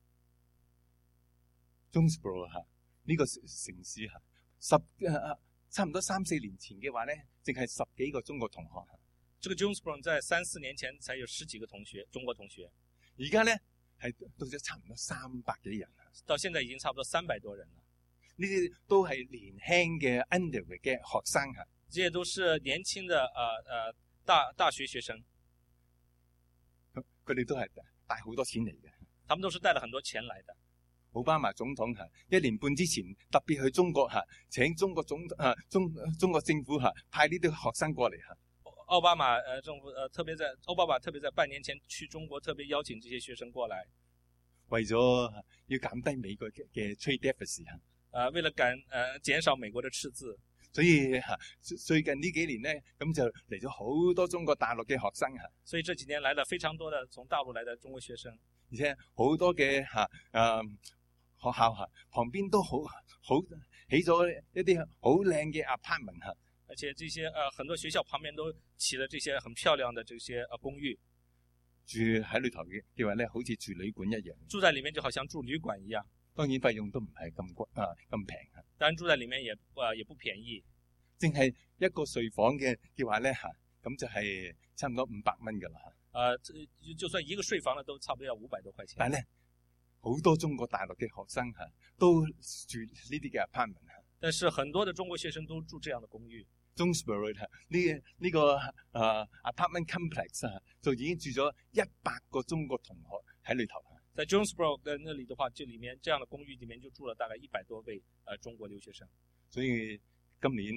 Jonesboro 呢個城市差唔多3-4年前嘅話咧，淨係10幾個中國同學。 這個 Jonesboro 在3-4年前才有10幾個中國同學， 而家咧係到咗差唔多300幾人。 到現在已經差不多300多人了。 呢啲都係年輕嘅 undergrad 嘅學生。 這些都是年輕的大學學生。 佢哋都係帶好多錢嚟嘅。 他們都是帶了很多錢來的。 奧巴馬總統1年半之前特別去中國請中國中國政府派呢啲學生過嚟。 奧巴馬政府特別在半年前去中國，特別邀請這些學生過來， 為咗要減低美國嘅 trade deficit。 為了減少美國的赤字。 所以最近呢幾年咧，咁就嚟咗好多中國大陸嘅學生。 所以這幾年來了非常多的從大陸來的中國學生， 而且好多嘅學校旁邊都好起咗一啲好靚嘅 apartment。 而且這些很多學校旁邊都起了這些很漂亮的這些公寓。 住喺裏頭嘅話咧，好似住旅館一樣。 住在裡面就好像住旅館一樣。 當然費用都唔係咁平。 當然住在裡面也不便宜。 淨係一個睡房嘅話咧咁就係差唔多500蚊㗎啦。 就算一個睡房呢，都差不多要500多塊錢。 但係咧，好多中國大陸嘅學生都住呢啲嘅 apartment。 但是很多的中國學生都住這樣的公寓。 Jonesboro 呢個apartment complex 就已經住咗100個中國同學喺裏頭。 在 Jonesboro 的那裡的話，這裡面這樣的公寓裡面就住了大概100多位中國留學生。 所以今年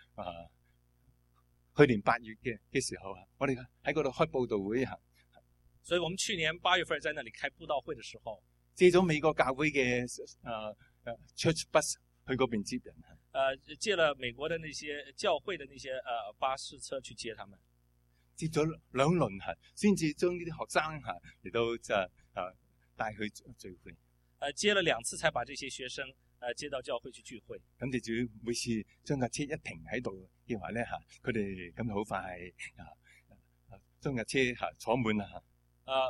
去年8月嘅時候我哋喺嗰度開佈道會。 所以我們去年8月份在那裡開佈道會的時候， 借咗美國教會嘅church bus 去嗰邊接人。 借了美國的那些教會的那些巴士車去接他們。 接咗2輪先至將呢啲學生嚟到就帶去聚會。 接了2次才把這些學生接到教會去聚會。 咁你只要每次將架車一停喺度嘅話咧佢哋咁好快將架車坐滿啦。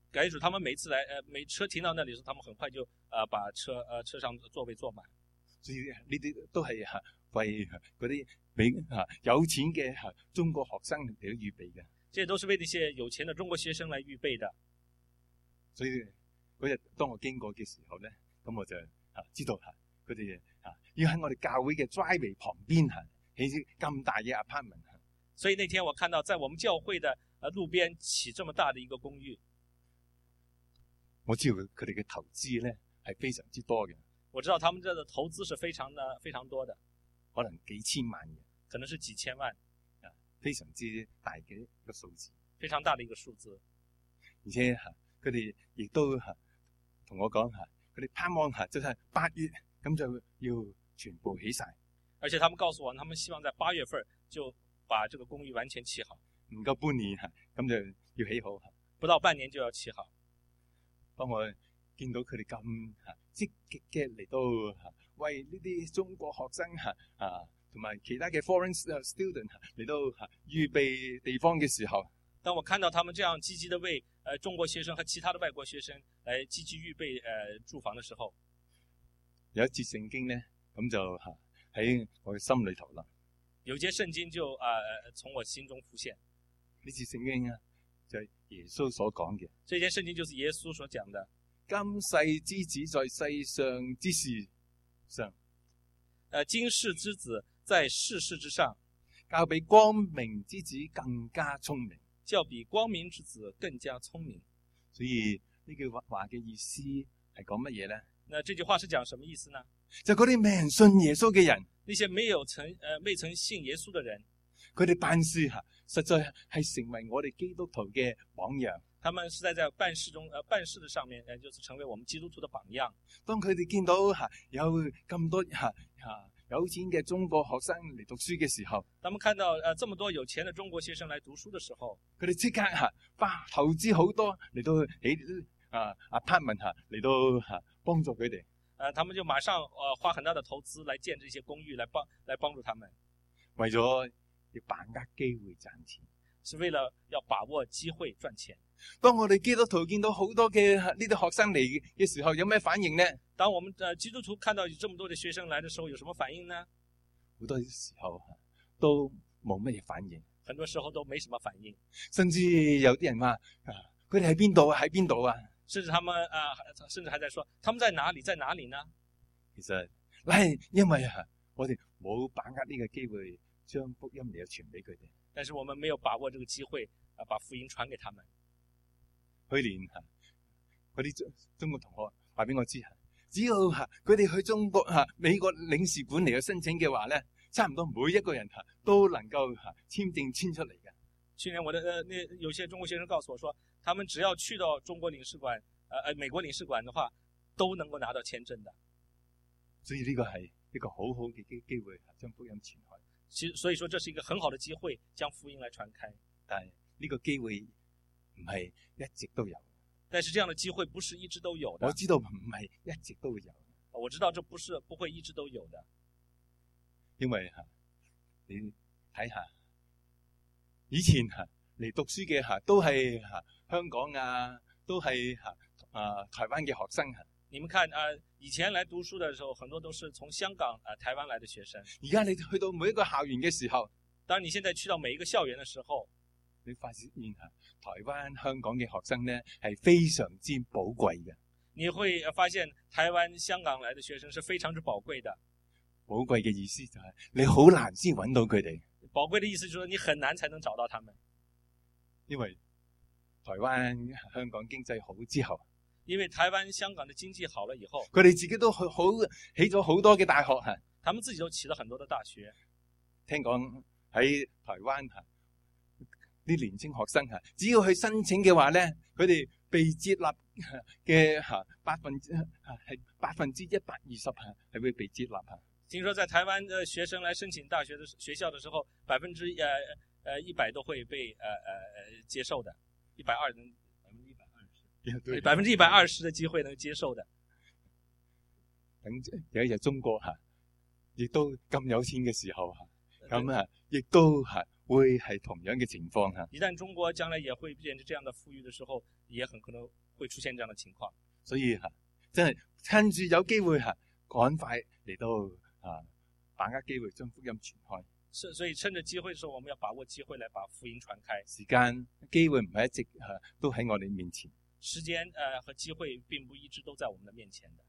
感謝主，他們每次來每車停到那裡的時候，他們很快就把車上座位坐滿。 所以呢啲都係為嗰啲俾有錢嘅中國學生嚟到預備嘅。 這都是為那些有錢的中國學生來預備的。 所以嗰日當我經過嘅時候咧，咁我就知道佢哋要喺我哋教會嘅 driveway 旁邊起啲咁大嘅 apartment。 所以那天我看到在我們教會的路邊起這麼大的一個公寓， 我知道佢哋嘅投資咧係非常之多嘅。 我知道他們這個投資是非常多的， 可能幾千萬嘅， 可能是幾千萬， 非常之大嘅一個數字， 非常大的一個數字。 而且佢哋亦都同我講佢哋盼望就係8月咁就要全部起晒。 而且他們告訴我，他們希望在8月份就把這個公寓完全砌好， 唔夠半年咁就要起好。 不到半年就要砌好。 當我見到佢哋咁積極嘅嚟到為呢啲中國學生同埋其他嘅 foreign student 嚟到預備地方嘅時候， 當我看到他們這樣積極的為中國學生和其他的外國學生來積極預備住房的時候， 有一節聖經咧，咁就喺我嘅心裏頭啦。 有節聖經就從我心中浮現。 呢節聖經就係耶穌所講嘅。 這節聖經就是耶穌所講的。 今世之子在世上之事上， 今世之子在世事之上， 較比光明之子更加聰明。 較比光明之子更加聰明。 所以呢句話嘅意思係講乜嘢咧？ 那這句話是講什麼意思呢？ 就嗰啲未人信耶穌嘅人， 那些未曾信耶穌的人， 佢哋辦事實在係成為我哋基督徒嘅榜樣。 他們是在辦事的上面，就是成為我們基督徒的榜樣。 當佢哋見到有咁多有錢嘅中國學生嚟讀書嘅時候， 他們看到這麼多有錢的中國學生來讀書的時候， 佢哋即刻投資好多嚟到起apartment 嚟到幫助佢哋。 他們就馬上花很大的投資來建這些公寓，來幫助他們， 為咗要把握機會賺錢， 是為了要把握機會賺錢。 當我哋基督徒見到好多嘅呢啲學生嚟嘅時候，有咩反應呢？ 當我們基督徒看到有這麼多的學生來的時候，有什麼反應呢？ 好多時候都冇乜嘢反應， 很多時候都沒什麼反應。 甚至有啲人話佢哋喺邊度啊？喺邊度啊？ 甚至他們甚至還在說他們在哪裡？在哪裡呢？ 其實係因為我哋冇把握呢個機會將福音嚟傳俾佢哋。 但是我們沒有把握這個機會把福音傳給他們。 去年嗰啲中國同學話俾我知，只要佢哋去中國美國領事館嚟去申請嘅話咧，差唔多每一個人都能夠簽證簽出嚟嘅。 去年我的有些中國學生告訴我說，他們只要去到中國領事館美國領事館的話，都能夠拿到簽證的。 所以呢個係一個好好嘅機會將福音傳開。 所以說這是一個很好的機會將福音來傳開。 但係呢個機會唔係一直都有， 但是這樣的機會不是一直都有的。 我知道唔係一直都會有， 我知道這不會一直都有的。 因為你睇下以前嚟讀書嘅都係香港都係台灣嘅學生。 你們看以前來讀書的時候，很多都是從香港台灣來的學生。 而家你去到每一個校園嘅時候， 當你現在去到每一個校園的時候， 你發現台灣香港嘅學生呢係非常之寶貴嘅。 你會發現台灣香港來的學生是非常之寶貴的。 寶貴嘅意思就係你好難先揾到佢哋。 寶貴的意思就是你很難才能找到他們。 因為台灣香港經濟好之後， 因為台灣香港的經濟好了以後， 佢哋自己都起咗好多嘅大學。 他們自己都起了很多的大學。 聽講喺台灣啲年輕學生只要去申請嘅話咧，佢哋被接納嘅120%係會被接納。 聽說在台灣的學生來申請大學的學校的時候，100%都會被接受的，120%的機會能接受的。 等有一日中國亦都咁有錢嘅時候咁亦都會係同樣嘅情況。 一旦中國將來也會變成這樣的富裕的時候， 也很可能會出現這樣的情況。 所以真係趁住有機會趕快嚟到把握機會將福音傳開。 所以趁着機會的時候，我們要把握機會來把福音傳開。 時間機會唔係一直都喺我哋面前。 時間和機會並不一直都在我們的面前的。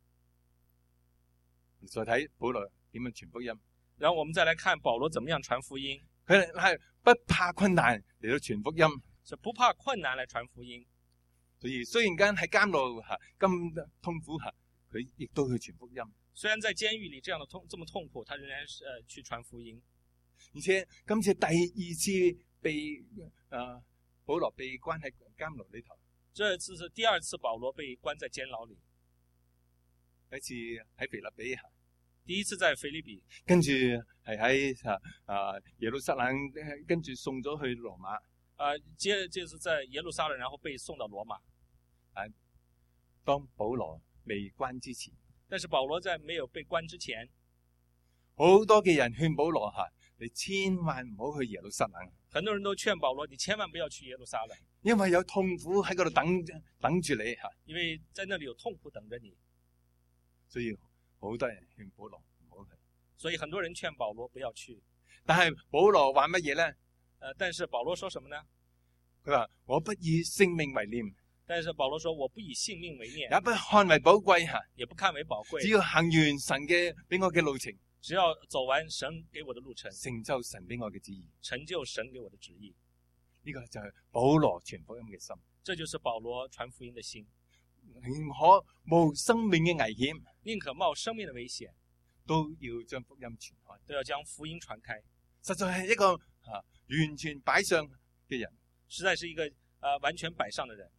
再睇保羅點樣傳福音。 然後我們再來看保羅怎麼樣傳福音。 佢係不怕困難嚟到傳福音， 是不怕困難來傳福音。 所以雖然間喺監牢咁痛苦佢亦都去傳福音。 雖然在監獄裏這麼痛苦，他仍然是去傳福音。 而且今次第二次被保羅被關喺監牢裏頭。 這次是第二次保羅被關在監牢裏。 第一次喺腓立比， 第一次在腓立比， 跟住係喺耶路撒冷，跟住送咗去羅馬。 接着是在耶路撒冷，然後被送到羅馬。 當保羅未關之前， 但是保羅在沒有被關之前， 好多嘅人勸保羅你千萬唔好去耶路撒冷。 很多人都勸保羅，你千萬不要去耶路撒冷， 因為有痛苦喺嗰度等住你。 因為在那裡有痛苦等着你。 所以好多人勸保羅唔好去。 所以很多人勸保羅不要去。 但係保羅話乜嘢呢？ 但是保羅說什麼呢？ 佢話我不以性命為念。 但是保羅說我不以性命為念， 也不看為寶貴， 也不看為寶貴。 只要行完神嘅俾我嘅路程， 只要走完神給我的路程， 成就神俾我嘅旨意， 成就神給我的旨意。 呢個就係保羅傳福音嘅心。 這就是保羅傳福音的心。 寧可冒生命嘅危險， 寧可冒生命的危險， 都要將福音傳開， 都要將福音傳開。 實在係一個完全擺上嘅人， 實在是一個完全擺上的人。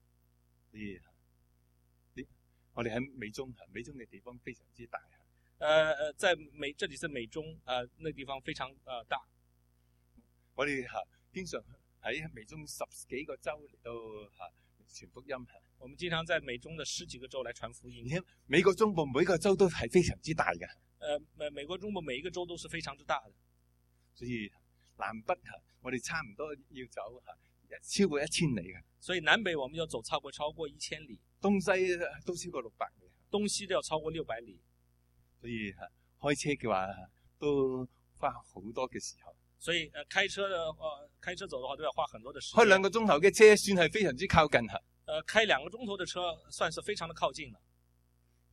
我哋喺美中嘅地方非常之大。 在這裡是美中，那地方非常大。 我哋經常喺美中10幾個州嚟到傳福音。 我們經常在美中的10幾個州來傳福音。 美國中部每個州都係非常之大嘅。 美國中部每一個州都是非常之大的。 所以南北我哋差唔多要走超過1000里嘅。 所以南北我們要走超過1000里。 東西都超過600里。 東西都要超過600里。 所以開車嘅話都花好多嘅時候。 所以開車走的話都要花很多的時間。 開2個鐘頭嘅車算係非常之靠近。 開2個鐘頭的車算是非常的靠近了。 咁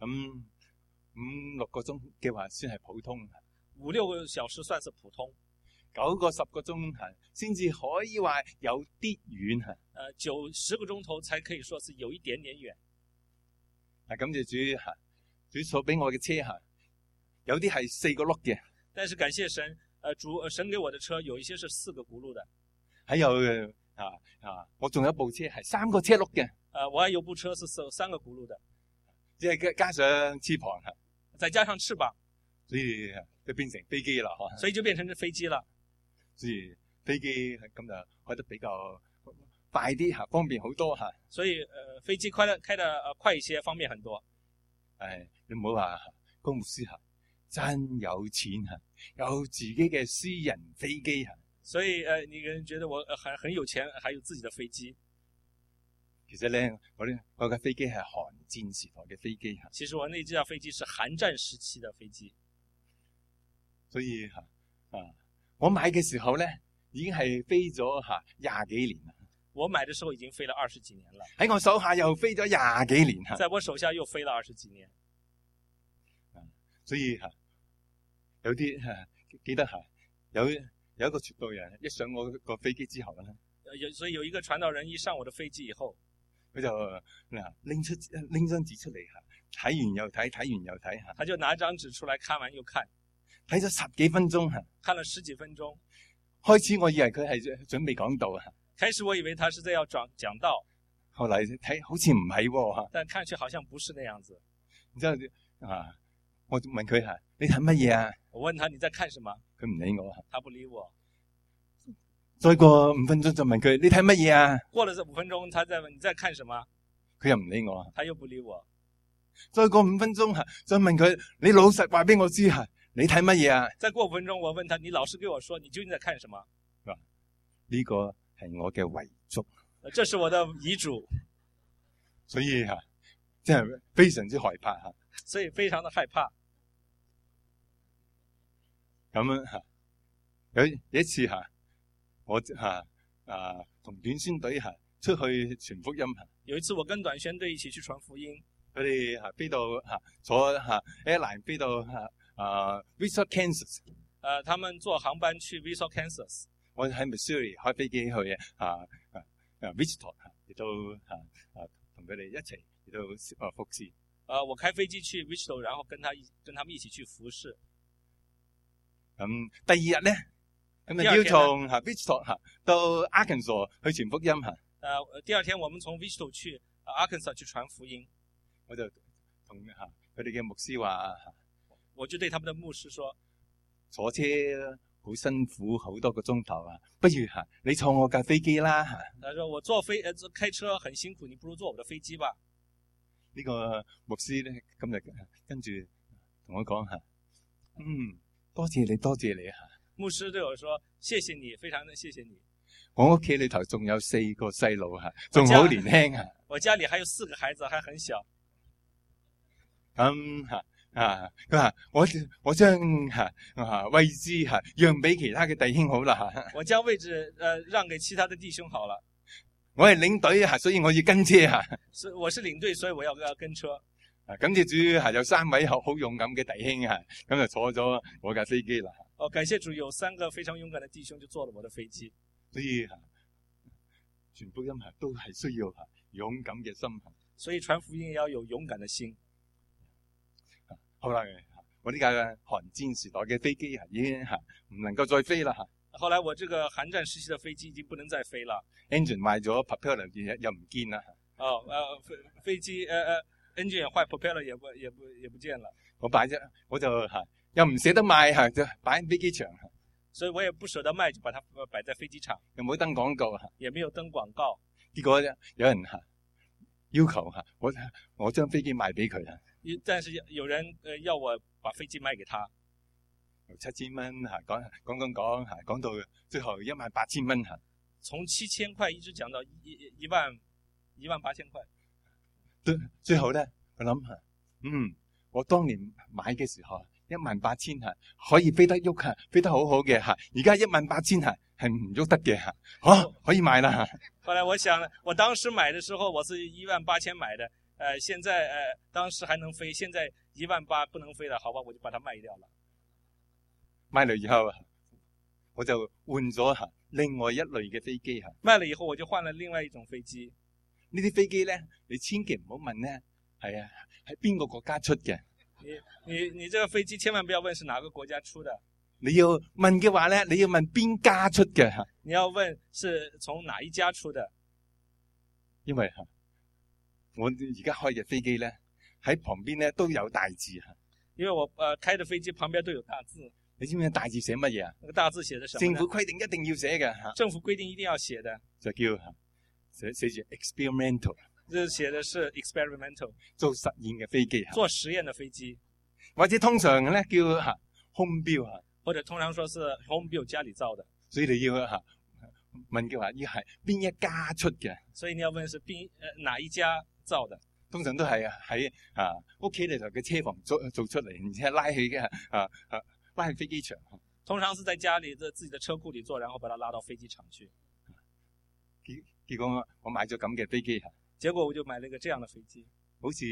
5、6個鐘嘅話算係普通。 5、6個小時算是普通。 9個10個鐘先至可以話有啲遠。 9、10個鐘頭才可以說是有一點點遠。 感謝主主所俾我嘅車有啲係4個轆嘅。 但是感謝神，神給我的車有一些是4個轱辘的。 還有我仲有一部車係3個車轆嘅。 我還有部車是3個轱辘的， 即係加上翅膀再加上翅膀， 所以就變成飛機啦。 所以就變成飛機了。 所以飛機咁就開得比較快啲方便好多。 所以飛機開得快一些，方便很多。 你唔好話高牧師真有錢有自己嘅私人飛機。 所以你可能覺得我很有錢，還有自己的飛機。 其實咧，我嘅飛機係韓戰時代嘅飛機。 其實我那架飛機是韓戰時期的飛機。 所以我買嘅時候咧，已經係飛咗20幾年啦。 我買的時候已經飛了20幾年了。 喺我手下又飛咗20幾年。 在我手下又飛了20幾年。 所以有啲記得有一個傳道人一上我個飛機之後咧， 所以有一個傳道人一上我的飛機以後， 佢就拎張紙出嚟睇完又睇，睇完又睇。 他就拿張紙出來看完又看， 睇咗10幾分鐘。 看了10幾分鐘。 開始我以為佢係準備講道。 開始我以為他是在要講道。 後來睇好似唔係喎。 但看去好像不是那樣子。 然之後我問佢你睇乜嘢啊？ 我問他你在看什麼？ 佢唔理我。 他不理我。 再過5分鐘就問佢你睇乜嘢啊？ 過了這5分鐘，他再問你在看什麼？ 佢又唔理我。 他又不理我。 再過5分鐘再問佢你老實話俾我知你睇乜嘢啊？ 再過5分鐘我問他你老實給我說你究竟在看什麼？ 呢個係我嘅遺囑。 這是我的遺囑。 所以真係非常之害怕所以非常的害怕。 咁有一次我同短宣隊出去傳福音有一次我跟短宣隊一起去傳福音， 佢哋飛到坐airline 飛到Wichita Kansas， 他們坐航班去 Wichita Kansas， 我喺 Missouri 開飛機去Wichita 嚟到同佢哋一齊嚟到服侍。 我開飛機去 Wichita， 然後跟他們一起去服侍。 咁第二日咧，咁要從Wichita到 Arkansas 去傳福音第二天我們從 Wichita 去 Arkansas 去傳福音， 我就同佢哋嘅牧師話， 我就對他們的牧師說， 坐車好辛苦，好多個鐘頭不如你坐我架飛機啦。 他說我開車很辛苦，你不如坐我的飛機吧。 呢個牧師咧今日跟住同我講多謝你牧師對我說，謝謝你，非常的謝謝你。 我屋企裏頭仲有4個細路仲好年輕我家裏還有4個孩子，還很小。 咁佢話我將位置讓俾其他嘅弟兄好啦我將位置讓給其他的弟兄好了。 我係領隊所以我要跟車我是領隊，所以我要跟車。 感謝主有3位好勇敢嘅弟兄咁就坐咗我架飛機啦。 感謝主有3個非常勇敢的弟兄就坐了我的飛機。 所以傳福音都係需要勇敢嘅心所以傳福音也要有勇敢的心。 好啦，我呢架韓戰時代嘅飛機已經唔能夠再飛啦後來我這個韓戰時期的飛機已經不能再飛了。 engine 壞咗 ，propeller 又唔見啦。 飛機engine 也壞 ，propeller 也不見了。 我就又唔捨得賣就擺喺飛機場。 所以我也不捨得賣，就把它擺在飛機場。 又冇登廣告也沒有登廣告。 結果有人要求我將飛機賣俾佢但是有人要我把飛機賣給他。 由7000蚊講到最後18000蚊從7000塊一直講到18000塊。 最後咧，我諗我當年買嘅時候18000可以飛得喐飛得好好嘅而家18000係唔喐得嘅可以買啦。 後來我想，我當時買的時候我是18000買的，現在當時還能飛，現在18000不能飛了，好吧，我就把它賣掉了。 賣了以後我就換咗另外一類嘅飛機賣了以後我就換了另外一種飛機。 呢啲飛機咧，你千祈唔好問咧，係邊個國家出嘅。 你這個飛機千萬不要問是哪個國家出的。 你要問嘅話咧，你要問邊家出嘅。 你要問是從哪一家出的。 因為我而家開嘅飛機咧，喺旁邊咧都有大字因為我開的飛機旁邊都有大字。 你知唔知大字寫乜嘢？ 那個大字寫的什麼？ 政府規定一定要寫嘅。 政府規定一定要寫的。 就叫寫住 experimental。 這寫的是 experimental。 做實驗嘅飛機。 做實驗的飛機。 或者通常咧叫 home build 或者通常說是 home build 家裏造的。 所以你要問嘅話，要係邊一家出嘅。 所以你要問是哪一家造的。 通常都係喺屋企裏頭嘅車房做出嚟，然之後拉去拉去飛機場。 通常是在家裏自己的車庫裏做，然後把它拉到飛機場去。 結果我買咗咁嘅飛機。 結果我就買了一個這樣的飛機， 好似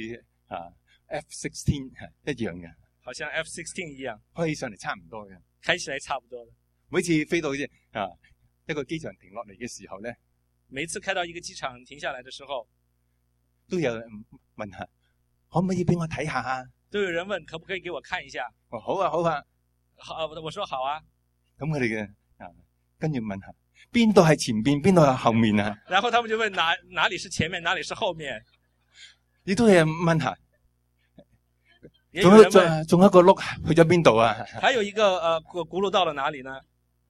F-16一樣嘅。 好像 F-16一樣， 開起上嚟差唔多嘅。 開起來差不多的。 每次飛到一個機場停落嚟嘅時候咧， 每次開到一個機場停下來的時候， 都有人問下，可唔可以俾我睇下都有人問可不可以給我看一下。 好啊好啊。 好，我說好啊。 咁佢哋嘅跟住問下邊度係前邊，邊度係後面啊？ 然後他們就問哪裡是前面，哪裡是後面？ 亦都有人問下，仲有一個轆去咗邊度啊？ 還有一個轱辘到了哪裡呢？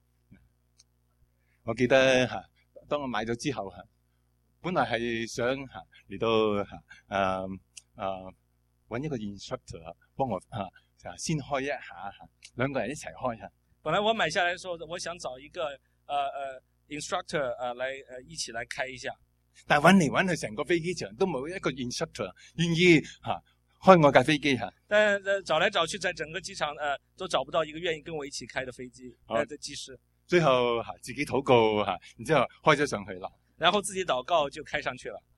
我記得當我買咗之後本來係想嚟到揾一個 instructor 幫我先開一下兩個人一齊開本來我買下來的時候，我想找一個instructor 來一起來開一下。 但係揾嚟揾去成個飛機場都冇一個 instructor 願意開我架飛機嚇。 但找来找去，在整个机场都找不到一个愿意跟我一起开的飞机的机师。 最後自己禱告然之後開咗上去啦。 然後自己禱告就開上去了。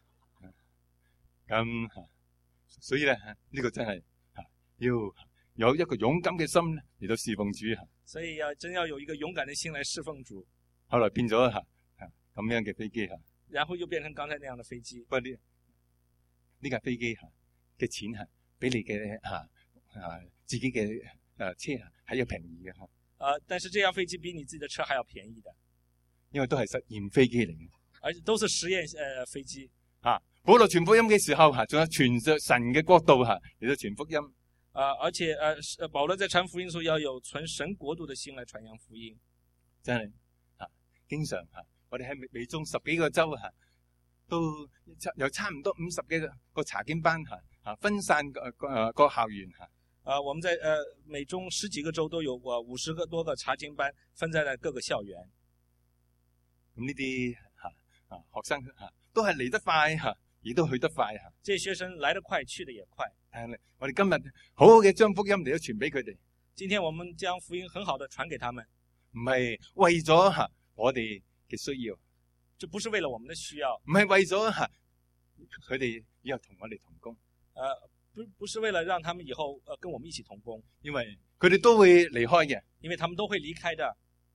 咁所以咧呢個真係要有一個勇敢嘅心嚟到侍奉主所以真要有一個勇敢的心來侍奉主。 後來變咗咁樣嘅飛機然後又變成剛才那樣的飛機。 不過呢架飛機嘅錢比你嘅自己嘅車係要便宜嘅但是這輛飛機比你自己的車還要便宜的， 因為都係實驗飛機嚟嘅， 而且都是實驗飛機。 保羅傳福音嘅時候仲有傳着神嘅國度嚟到傳福音。 而且保羅在傳福音的時候要有存神國度的心來傳揚福音。 真係經常我哋喺美中10幾個州都有差唔多50幾個查經班分散個校園我們在美中10幾個州都有50多個查經班分在各個校園。 咁呢啲學生都係嚟得快亦都去得快這些學生來得快去得也快。 我哋今日好好嘅將福音嚟到傳俾佢哋。 今天我們將福音很好的傳給他們， 唔係為咗我哋嘅需要， 這不是為了我們的需要， 唔係為咗佢哋以後同我哋同工， 不是為了讓他們以後跟我們一起同工， 因為佢哋都會離開嘅， 因為他們都會離開的。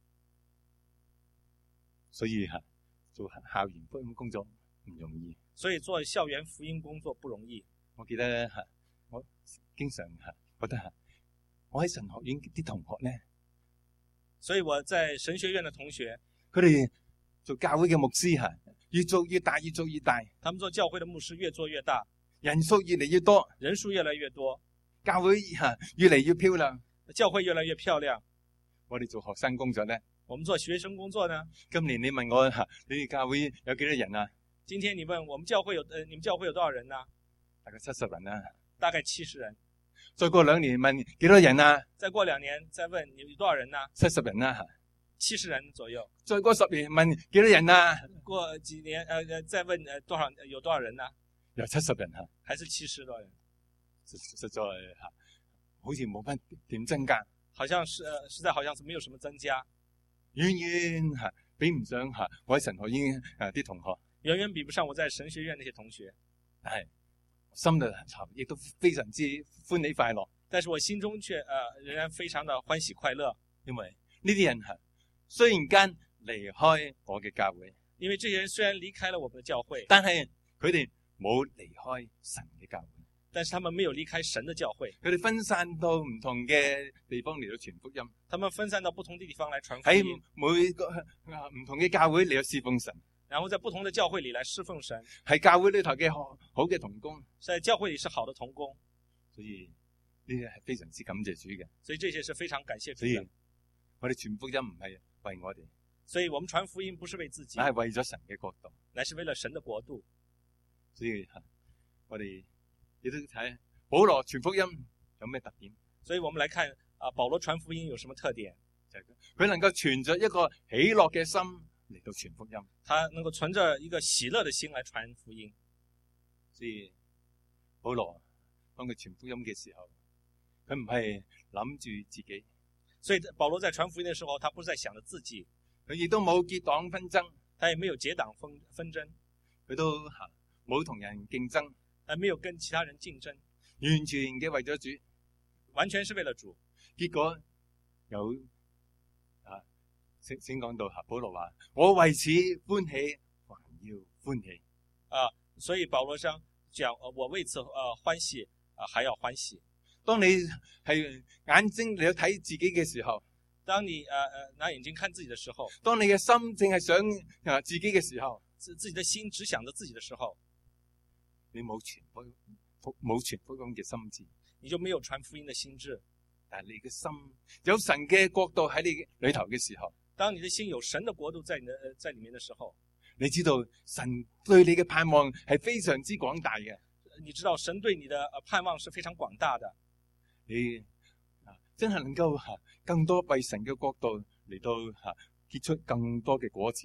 所以做校園福音工作唔容易。 所以做校園福音工作不容易。 我記得我經常覺得我喺神學院啲同學咧， 所以我在神學院的同學， 佢哋做教會嘅牧師越做越大，越做越大。 他們做教會的牧師越做越大， 人數越嚟越多， 人數越來越多， 教會越嚟越漂亮， 教會越來越漂亮。 我哋做學生工作咧， 我們做學生工作呢？ 今年你問我你哋教會有幾多人啊？ 今天你問我們教會你們教會有多少人呢？ 大概70人啦。 大概70人。 再過2年問幾多人啊？ 再過2年再問你有多少人呢 ？70人啦。 70人左右。再過10年問幾多人啊？ 過幾年再問有多少人呢？ 有70人還是70多人？ 實在好似冇乜點增加。 好像實在好像是沒有什麼增加。 遠遠比唔上我喺神學院啲同學。 遠遠比不上我在神學院那些同學。 係心裏亦都非常之歡喜快樂。 但是我心中卻仍然非常的歡喜快樂。 因為呢啲人雖然間離開我嘅教會， 因為這些人雖然離開了我們的教會， 但係佢哋冇離開神嘅教會。 但是他們沒有離開神的教會， 佢哋分散到唔同嘅地方嚟到傳福音。 他們分散到不同的地方來傳福音， 喺每個唔同嘅教會嚟到侍奉神， 然後在不同的教會裏來侍奉神。 喺教會裏頭嘅好嘅同工， 在教會裏是好的同工。 所以呢啲係非常之感謝主嘅。 所以這些是非常感謝主的。 所以我哋傳福音唔係為我哋， 所以我們傳福音不是為自己， 乃係為咗神嘅國度， 乃是為了神的國度。 所以我哋亦都睇保羅傳福音有咩特點。 所以我們來看保羅傳福音有什麼特點？ 就係佢能夠存着一個喜樂嘅心嚟到傳福音， 他能夠存着一個喜樂的心來傳福音。 所以保羅當佢傳福音嘅時候，佢唔係諗住自己。 所以保羅在傳福音的時候，他不是在想着自己， 佢亦都冇結黨紛爭， 他也沒有結黨紛爭， 佢都冇同人競爭， 沒有跟其他人競爭， 完全嘅為咗主， 完全是為了主。 結果有先講到保羅話：我為此歡喜，還要歡喜。 所以保羅上講：我為此歡喜，還要歡喜。 當你係眼睛嚟到睇自己嘅時候， 當你拿眼睛看自己的時候， 當你嘅心淨係想自己嘅時候， 自己的心只想着自己的時候， 你冇傳福音嘅心智， 你就沒有傳福音的心智。 但係你嘅心有神嘅國度喺你裏頭嘅時候， 當你的心有神的國度在裡面的時候， 你知道神對你嘅盼望係非常之廣大嘅。 你知道神對你的盼望是非常廣大的。 你真係能夠更多為神嘅國度嚟到結出更多嘅果子。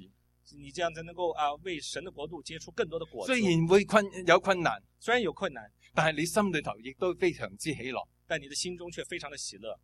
你这样才能够为神的国度结出更多的果子。 雖然會有困難， 虽然有困難， 但係你心裏頭亦都非常之喜樂。 但你的心中卻非常的喜樂。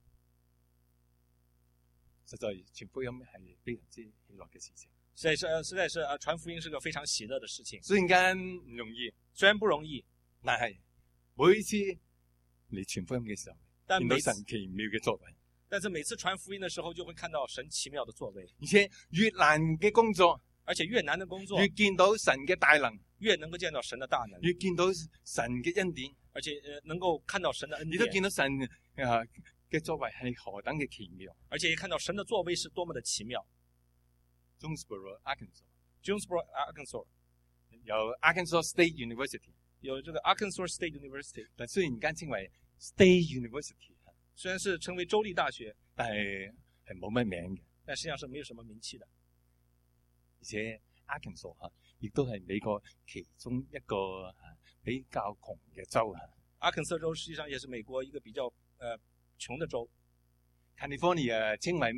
實在傳福音係非常之喜樂嘅事情。 實在是傳福音是個非常喜樂的事情。 雖然間唔容易， 雖然不容易， 但係每次你傳福音嘅時候，見到但每次神奇妙嘅作為， 但是每次傳福音的時候，就會看到神奇妙的作為。 而且越難嘅工作， 而且越難的工作， 越見到神嘅大能， 越能夠見到神的大能， 越見到神嘅恩典， 而且能夠看到神的恩亦都典， 見到神嘅作為係何等嘅奇妙。 而且也看到神的作為是多麼的奇妙。 Jonesboro, Jonesboro, Arkansas 有 Arkansas State University， 有這個 Arkansas State University， 但雖然間稱為 State University， 雖然是稱為州立大學， 但係冇乜名嘅。 但實際上是沒有什麼名氣的。 而且 Arkansas 亦都係美國其中一個比較窮嘅州。 阿肯色州實際上也是美國一個比較窮的州。 California 稱為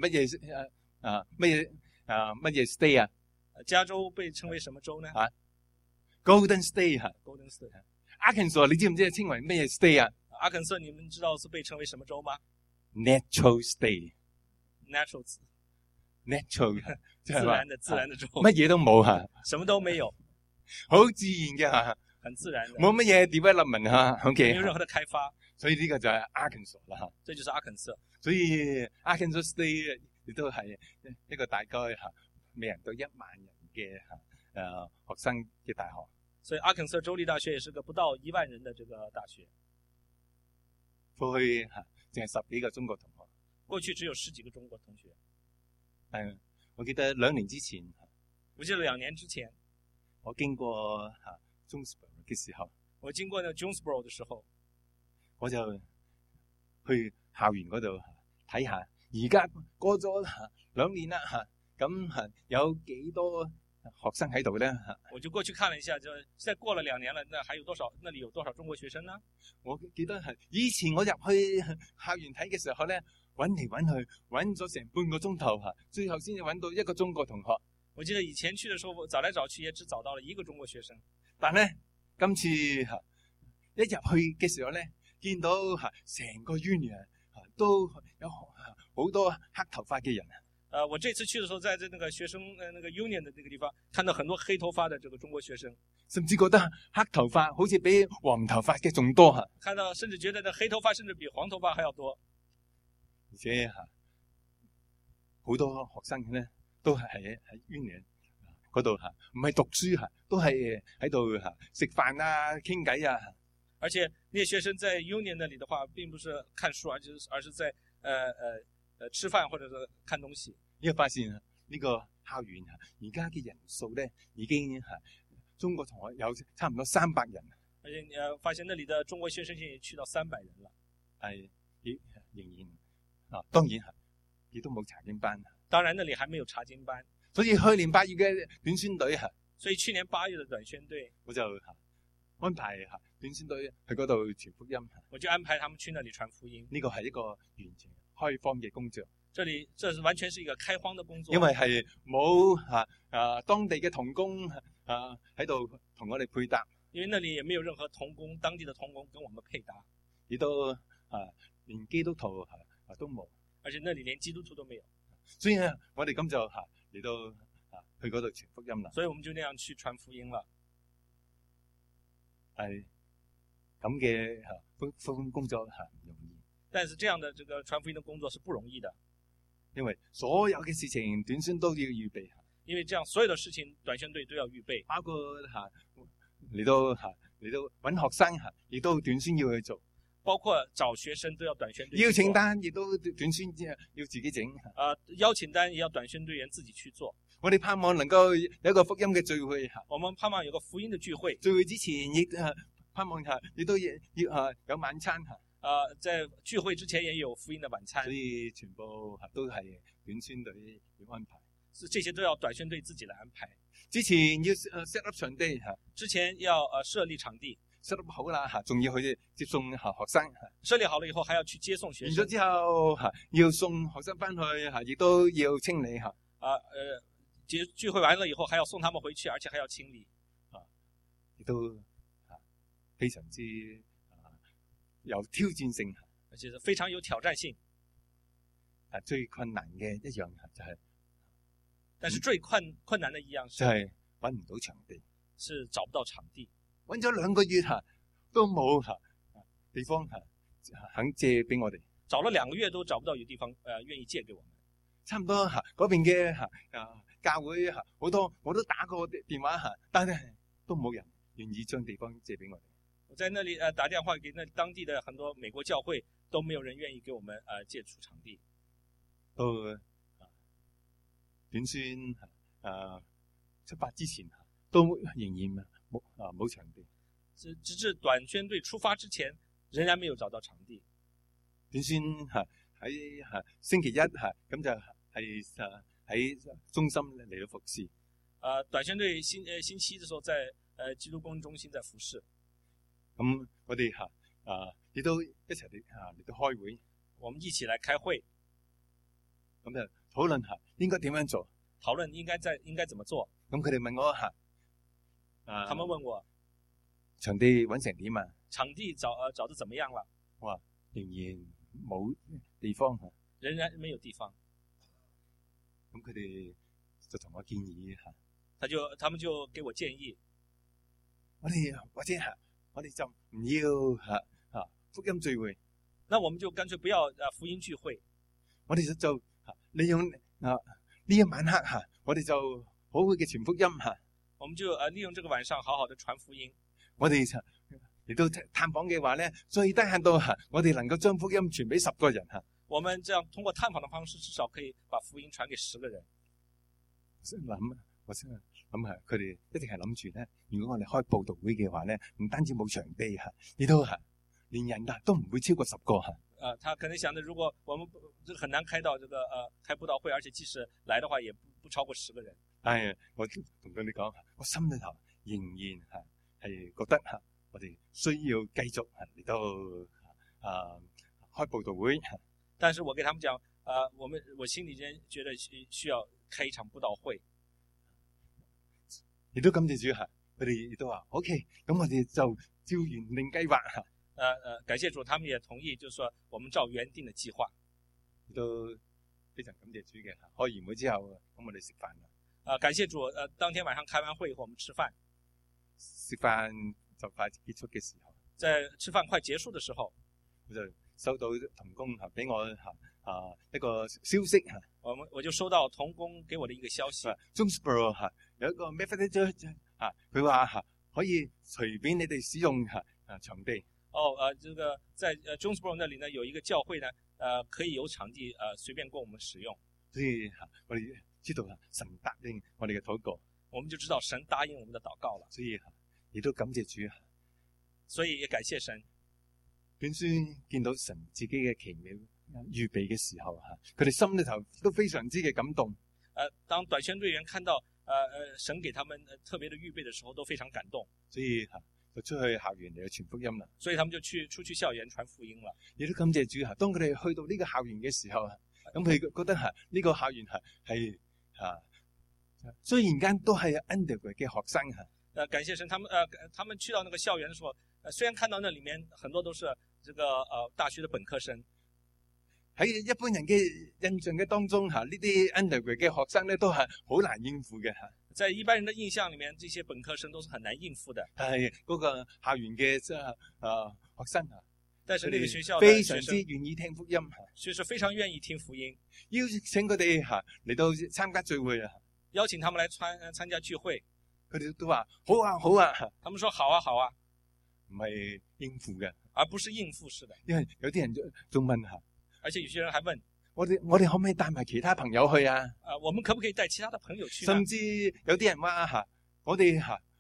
乜嘢 state 啊？ 加州被稱為什麼州呢 ？Golden State Golden State。 Arkansas 你知唔知稱為乜嘢 state 啊？ 阿肯色你們知道是被稱為什麼州嗎 ？Natural State。 Natural 自然的州， 乜嘢都冇什麼都沒有， 好自然嘅很自然的， 冇乜嘢 development OK， 沒有任何的開發， 所以呢個就係 Arkansas 啦這就是阿肯色。 所以 Arkansas State 亦都係一個大概未人到1萬人嘅學生嘅大學。 所以阿肯色州立大學也是個不到1萬人的這個大學。 過去淨係10幾個中國同學， 過去只有10幾個中國同學。 我記得2年之前， 我記得2年之前， 我經過Jonesboro 嘅時候， 我經過呢 Jonesboro 的時候， 我就去校園嗰度睇下，而家過咗2年啦咁有幾多學生喺度咧？ 我就過去看了一下，就現在過了2年了，那還有多少？那裡有多少中國學生呢？ 我記得以前我入去校園睇嘅時候咧，揾嚟揾去，揾咗成半個鐘頭最後先至揾到一個中國同學。 我記得以前去的時候，找來找去也只找到了一個中國學生。 但咧，今次一入去嘅時候咧，見到成個 Union 都有好多黑頭髮嘅人。 我這次去的時候，在那個學生那個 Union 的那個地方，看到很多黑頭髮的這個中國學生， 甚至覺得黑頭髮好似比黃頭髮嘅仲多看到甚至覺得呢黑頭髮甚至比黃頭髮還要多。 而且好多學生咧都係喺 Union 嗰度唔係讀書都係喺度食飯傾偈啊。 而且那些學生在 Union 那裡的話，並不是看書，而是在吃飯或者是看東西。 因為發現呢個校園而家嘅人數咧已經中國同學有差唔多300人。 而且發現那裡的中國學生已經去到300人了。 係仍然當然亦都冇查經班。 當然那裡還沒有查經班。 所以去年8月嘅短宣隊所以去年8月的短宣隊，我就安排短宣隊去嗰度傳福音。 我就安排他們去那裡傳福音。 呢個係一個完全開荒嘅工作。 這是完全是一個開荒的工作。 因為係冇當地嘅同工喺度同我哋配搭。 因為那裡也沒有任何同工，當地的同工跟我們配搭。 亦都連基督徒都冇。 而且那裡連基督徒都沒有。 所以我哋咁就嚟到去嗰度傳福音啦。 所以我們就那樣去傳福音了。 係咁嘅福音工作唔容易。 但是這樣的這個傳福音的工作是不容易的。 因為所有嘅事情短宣都要預備。 因為這樣所有的事情短宣隊都要預備。 包括嚟到揾學生亦都短宣要去做。 包括找學生都要短宣隊。 邀請單亦都短宣要自己整。 邀請單也要短宣隊員自己去做。 我哋盼望能夠有一個福音嘅聚會。 我們盼望有個福音的聚會。 聚會之前亦盼望亦都要有晚餐。 在聚會之前也有福音的晚餐。 所以全部都係短宣隊要安排。 這些都要短宣隊自己來安排。 之前要set up 場地。 之前要設立場地。 set up 好啦仲要去接送學生。 設立好了以後還要去接送學生。 完咗之後要送學生翻去亦都要清理聚會完了以後，還要送他們回去，而且還要清理。 亦都非常之有挑戰性， 而且是非常有挑戰性。 最困難嘅一樣就係， 但是最困難的一樣就係揾唔到場地， 是找不到場地。 揾咗2個月都冇地方肯借俾我哋。 找了2個月都找不到有地方願意借給我們。 差唔多嗰邊嘅教會好多，我都打過電話但係都冇人願意將地方借俾我哋。 我在那裏打電話給那當地的很多美國教會，都沒有人願意給我們借出場地。 到短宣出發之前都仍然冇場地。 直至短宣隊出發之前，仍然沒有找到場地。 短宣喺星期一咁就係喺中心嚟到服侍。 短宣隊星期一的時候在基督公益中心在服侍。 咁我哋亦都一齊嚟到開會。 我們一起來開會。 咁就討論應該點樣做。 討論應該怎麼做。 咁佢哋問我他們問我場地揾成點啊？ 場地找得怎麼樣了？ 我話仍然冇地方。 仍然沒有地方。 咁佢哋就同我建議他們就給我建議， 或者我哋就唔要福音聚會。 那我們就乾脆不要福音聚會。 我哋就利用呢一晚黑我哋就好好嘅傳福音我們就利用這個晚上好好的傳福音。 我哋嚟到探訪嘅話咧，最低限度我哋能夠將福音傳俾10個人我們這樣通過探訪的方式，至少可以把福音傳給10個人。 我想諗佢哋一定係諗住咧，如果我哋開佈道會嘅話咧，唔單止冇場地亦都連人都唔會超過10個他可能想着，如果我們很難開到這個開佈道會，而且即使來的話，也不超過10個人。 我同佢哋講，我心裏頭仍然係覺得我哋需要繼續嚟到開佈道會。 但是我給他們講，我心裏間覺得需要開一場佈道會。 亦都感謝主佢哋亦都話 OK， 咁我哋就照原定計劃感謝主，他們也同意，就是說我們照原定的計劃。 亦都非常感謝主嘅。開完會之後，咁我哋食飯啦。 感謝主，當天晚上開完會以後，我們吃飯。 食飯就快結束嘅時候， 在吃飯快結束的時候， 我就收到同工俾我一個消息我就收到同工給我的一個消息。 Jonesboro 有一個 Methodist Church 佢話可以隨便你哋使用場地。 這個在Jonesboro 那裡呢，有一個教會呢，可以有場地隨便供我們使用。 所以我哋知道神答應我哋嘅禱告， 我們就知道神答應我們的禱告了。 所以亦都感謝主， 所以也感謝神。 短宣見到神自己嘅奇妙預備嘅時候佢哋心裏頭都非常之嘅感動。 當短宣隊員看到神給他們特別的預備的時候，都非常感動。 所以就出去校園嚟傳福音啦。 所以他們就出去校園傳福音了。 亦都感謝主當佢哋去到呢個校園嘅時候咁佢覺得呢個校園係雖然間都係 undergrad 嘅學生感謝神，他們去到那個校園的時候，雖然看到那裡面很多都是這個大學的本科生， 喺一般人嘅印象嘅當中呢啲 undergrad 嘅學生咧都係好難應付嘅在一般人的印象裡面，這些本科生都是很難應付的。 係嗰個校園嘅學生但是那個學校非常之願意聽福音， 所以是非常願意聽福音， 邀請佢哋嚟到參加聚會邀請他們來參加聚會， 佢哋都話好啊好啊， 他們說好啊好啊， 唔係應付嘅， 而不是應付式的。 因為有啲人仲問而且有些人還問我哋可唔可以帶埋其他朋友去啊？ 我們可不可以帶其他的朋友去？ 甚至有啲人話我哋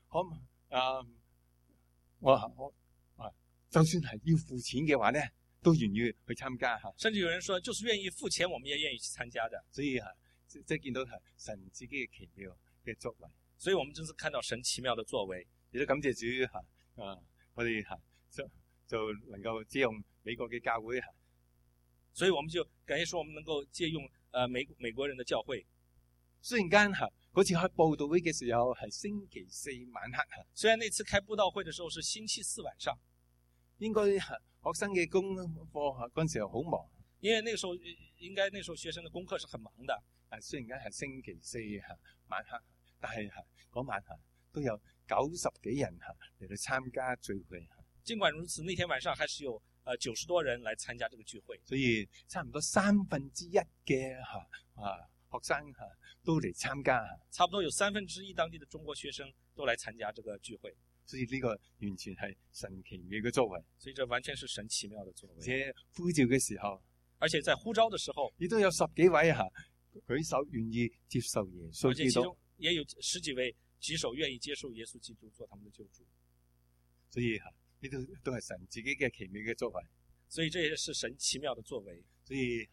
我就算係要付錢嘅話咧，都願意去參加甚至有人說，就是願意付錢，我們也願意去參加的。 所以即係見到神自己嘅奇妙嘅作為， 所以我們真是看到神奇妙的作為。 亦都感謝主我哋就能夠借用美國嘅教會所以我們就感謝說，我們能夠借用美國人的教會。 雖然間嗰次開佈道會嘅時候係星期四晚黑虽然那次开布道会的时候是星期四晚上， 應該學生嘅功課嗰陣時候好忙。 因为那个时候应该那时候学生的功课是很忙的。 雖然間係星期四晚黑，但係嗰晚都有90幾人嚟到參加聚會。 尽管如此，那天晚上还是有90多人来参加这个聚会， 所以差唔多1/3嘅學生都嚟參加。 差不多有1/3当地的中国学生都来参加这个聚会。 所以呢個完全係神奇妙嘅作為。 所以这完全是神奇妙的作而为。 且呼召嘅時候， 而且在呼召的时候， 亦都有10幾位舉手願意接受耶穌而且基督。 其中也有10幾位舉手願意接受耶穌基督做他們的救主。 所以呢都係神自己嘅奇妙嘅作為。 所以這也是神奇妙的作為。 所以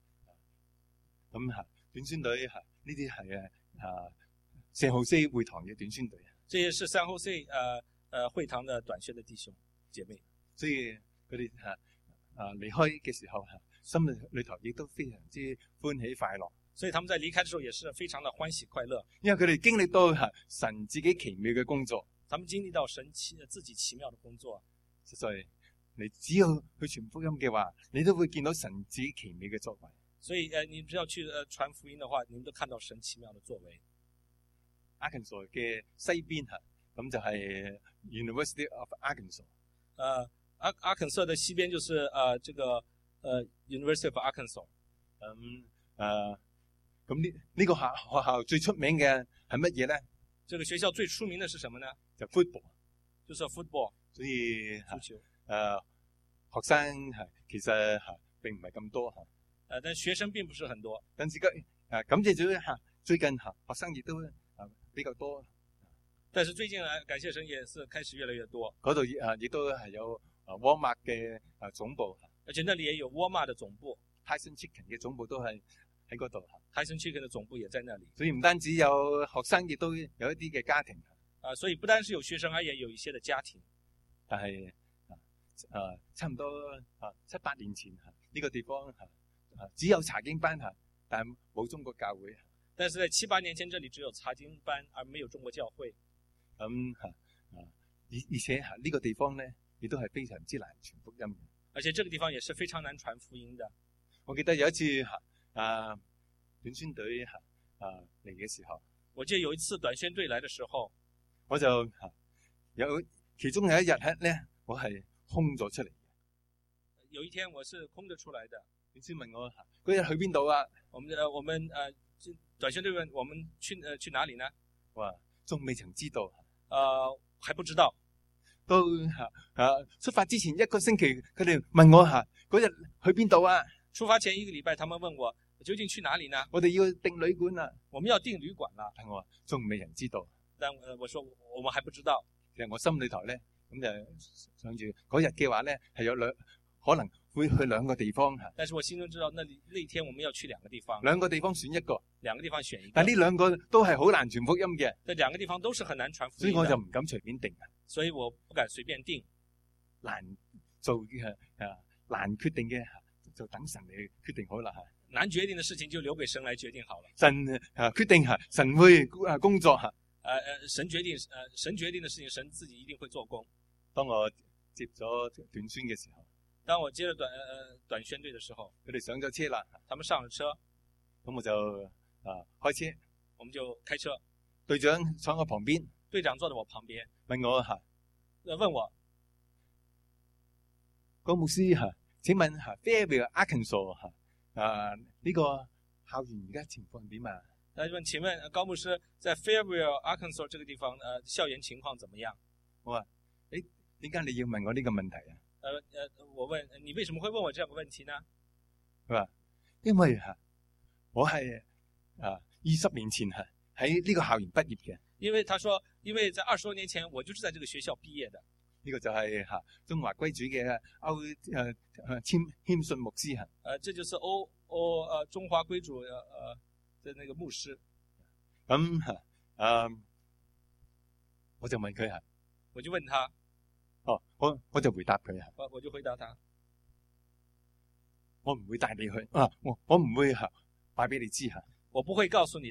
咁短宣隊呢啲係聖浩斯會堂嘅短宣隊。 這也是San Jose會堂的短宣的弟兄姐妹。 所以佢哋離開嘅時候心裏頭亦都非常之歡喜快樂。 所以他們在離開的時候也是非常的歡喜快樂， 因為佢哋經歷到神自己奇妙嘅工作。 他們經歷到神自己奇妙的工作。 實在你只要去傳福音嘅話，你都會見到神自己奇妙嘅作為。 所以你只要去傳福音的話，你們都看到神奇妙的作為。 Arkansas 嘅西邊咁就係 University of Arkansas。 Arkansas 的西邊就是這個University of Arkansas。 咁呢個學校最出名嘅係乜嘢咧？ 這個學校最出名的是什麼呢？ 就 football， 就是 football。 所以足球。 學生其實並唔係咁多但學生並不是很多。 但是感謝主最近學生亦都比較多。 但是最近感謝神也是開始越來越多。 嗰度亦都係有Walmart嘅總部， 而且那裡也有 Walmart 的總部。 Tyson Chicken 嘅總部都係喺嗰度。 Tyson Chicken 的總部也在那裡。 所以唔單止有學生，亦都有一啲嘅家庭。 所以不單是有學生，而也有一些的家庭。 但係差唔多7-8年前呢個地方只有查經班但冇中國教會。 但是在7-8年前，這裡只有查經班，而沒有中國教會。 而且呢個地方咧，亦都係非常之難傳福音嘅。 而且這個地方也是非常難傳福音的。 我記得有一次短宣隊嚟嘅時候， 我記得有一次短宣隊來的時候， 我就其中有一日咧，我係空咗出嚟。 有一天我是空着出來的。 短宣問我嗰日去邊度啊？ 我們短宣隊問我們去哪裡呢？ 我話仲未曾知道。 還不知道。 到出發之前1個星期，佢哋問我嗰日去邊度啊？ 出發前1個禮拜，他們問我究竟去哪裡呢？ 我哋要訂旅館啦。 我們要訂旅館啦。 但我話仲未人知道。 但我說我們還不知道。 其實我心裏頭咧，咁就想住嗰日嘅話咧，係有可能會去2個地方。 但是我心中知道那天我們要去2個地方。 2個地方選一個。 2個地方選一個。 但呢2個都係好難傳福音嘅。 這2個地方都是很難傳福音。 所以我就唔敢隨便定。 所以我不敢隨便定。 難做嘅難決定嘅就等神嚟決定好啦。 難決定的事情就留給神來決定好了。 神決定神會工作神決定的事情，神自己一定會做工。 當我接咗短宣嘅時候， 當我接了短宣隊的時候， 佢哋上咗車啦， 他們上了車， 咁我就開車， 我們就開車。 隊長坐我旁邊， 隊長坐在我旁邊， 問我問我， 高牧師請問Fairville Arkansas 呢個校園而家情況點啊？ 他問，請問高牧師在 Fairville Arkansas 這個地方校園情況怎麼樣？ 我話點解你要問我呢個問題啊？ 我問你為什麼會問我這樣個問題呢？ 佢話因為我係20年前喺呢個校園畢業嘅。 因為他說，因為在20多年前我就是在這個學校畢業的。 呢個就係中華歸主嘅謙信牧師這就是中華歸主的那個牧師。 咁我就問佢我就問他。 我就回答佢我就回答他， 我唔會帶你去我唔會話俾你知我不會告訴你的。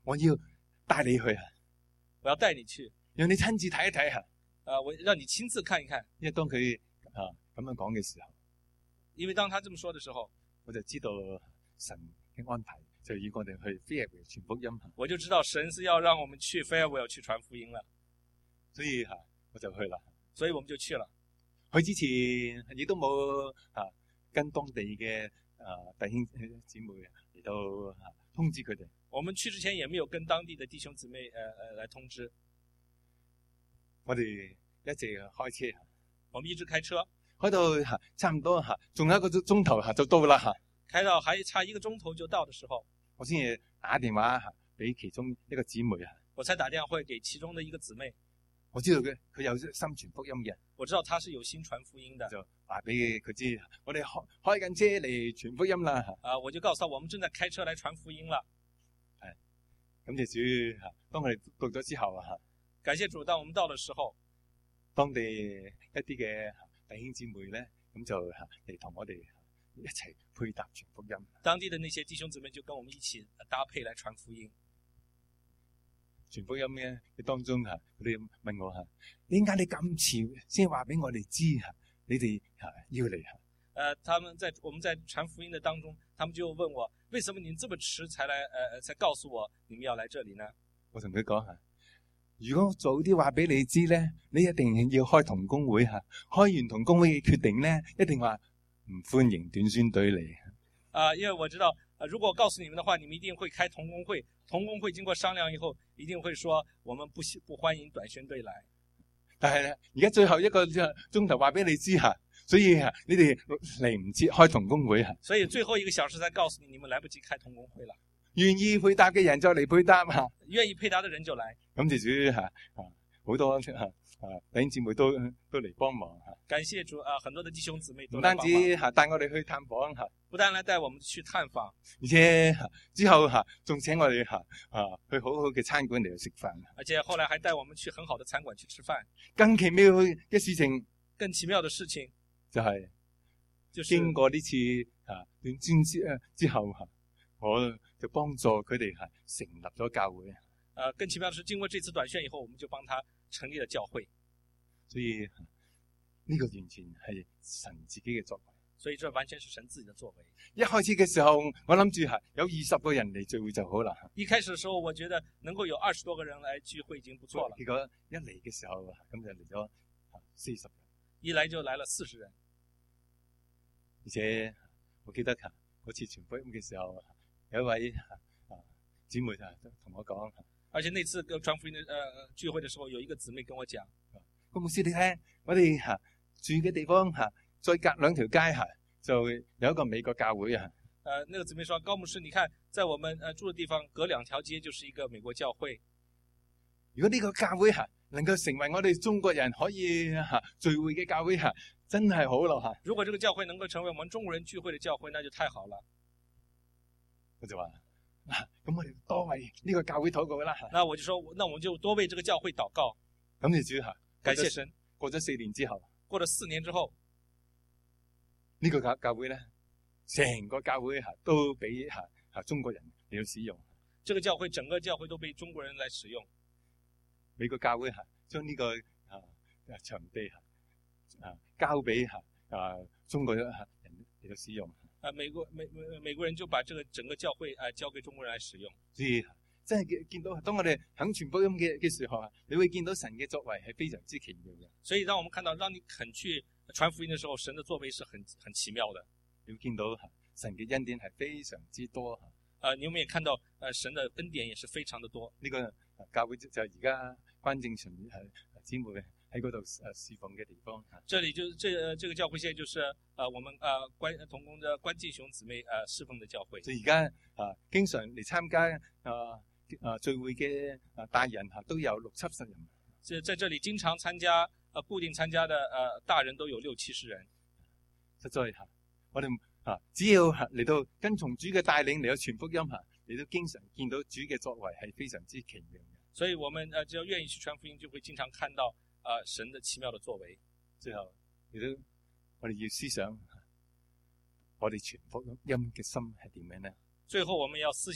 我要帶你去啊， 我要帶你去， 讓你親自睇一睇啊。 我讓你親自看一看。 因為當佢咁樣講嘅時候， 因為當他這麼說的時候， 我就知道神嘅安排就要我哋去 Fairview 傳福音， 我就知道神是要讓我們去 Fairview 去傳福音了， 所以我就去啦。 所以我們就去了。 去之前亦都冇跟當地嘅弟兄姊妹嚟到通知佢哋。 我們去之前也沒有跟當地的弟兄姊妹來通知。 我哋一直開車， 我們一直開車， 開到差唔多仲有一個鐘頭就到啦。 開到還差1個鐘頭就到的時候， 我先至打電話俾其中一個姊妹我才打電話給其中的一個姊妹。 我知道佢有心傳福音嘅， 我知道他是有心傳福音的， 就話俾佢知，我哋開緊車嚟傳福音啦。 我就告訴他我們正在開車來傳福音了。 感謝主，當我哋到咗之後感謝主，當我們到的時候， 當地一啲嘅弟兄姊妹咧，咁就嚟同我哋一齊配搭傳福音。 當地的那些弟兄姊妹就跟我們一起搭配來傳福音。 傳福音嘅當中佢哋問我點解你咁遲先話俾我哋知你哋要嚟我們在傳福音的當中，他們就問我，為什麼你這麼遲才告訴我你們要來這裡呢？ 我同佢講如果早啲話俾你知咧，你一定要開同工會開完同工會嘅決定咧，一定話唔歡迎短宣隊嚟。 因為我知道如果我告訴你們的話，你們一定會開同工會，同工會經過商量以後，一定會說我們不歡迎短宣隊來。 但係而家最後一個鐘頭話俾你知所以你哋嚟唔切開同工會所以最後1個小時才告訴你，你們來不及開同工會了。 願意配搭嘅人就嚟配搭願意配搭的人就來。 感謝主好多弟兄姊妹都嚟幫忙感謝主很多的弟兄姊妹都唔單止帶我哋去探訪不但來帶我們去探訪， 而且之後仲請我哋去好好嘅餐館嚟食飯。 而且後來還帶我們去很好的餐館去吃飯。 更奇妙嘅事情， 更奇妙的事情就係經過呢次短宣之後我就幫助佢哋成立咗教會。 更奇妙的是，經過這次短宣以後，我們就幫他成立了教會。 所以呢個完全係神自己嘅作為。 所以這完全是神自己的作為。 一開始嘅時候，我諗住有20個人嚟聚會就好啦。 一開始的時候，我覺得能夠有20多個人來聚會已經不錯了。 結果一嚟嘅時候，咁就嚟咗40人。 一來就來了40人。 而且我記得嗰次傳福音嘅時候，有一位姊妹就同我講。 而且那次傳福音的聚會的時候，有一個姊妹跟我講， 高牧師，你睇我哋住嘅地方再隔2條街就有一個美國教會那個姊妹說，高牧師，你看在我們住的地方隔2條街就是一個美國教會。 如果呢個教會能夠成為我哋中國人可以聚會嘅教會真係好咯。 如果這個教會能夠成為我們中國人聚會的教會，那就太好了。 我就話咁我哋多為呢個教會禱告啦。 那我就說，那我們就多為這個教會禱告。 感謝主感謝神。 過咗4年之後， 過了4年之後， 呢個教會咧，成個教會都俾中國人嚟到使用。 這個教會整個教會都被中國人來使用。 美國教會將呢個場地交俾中國人嚟到使用。 美國人就把這個整個教會交給中國人來使用。 所以真係見到，當我哋肯傳福音嘅時候你會見到神嘅作為係非常之奇妙嘅。 所以當我們看到，當你肯去傳福音的時候，神的作為是很奇妙的。 你會見到神嘅恩典係非常之多。 你們也看到神的恩典也是非常的多。 呢個教會就而家關正純姊妹喺嗰度侍奉嘅地方。 這裡就是這個教會現在就是我們同工的關敬雄姊妹侍奉的教會。 所以而家經常嚟參加聚會嘅大人都有60-70人。 在這裡經常參加固定參加的大人都有60-70人。 實在我哋只要嚟到跟從主嘅帶領嚟到傳福音你都經常見到主嘅作為係非常之奇妙嘅。 所以我們只要願意去傳福音，就會經常看到神的奇妙的作為。 最後亦都我哋要思想我哋傳福音嘅心係點樣呢？ 最後我們要思想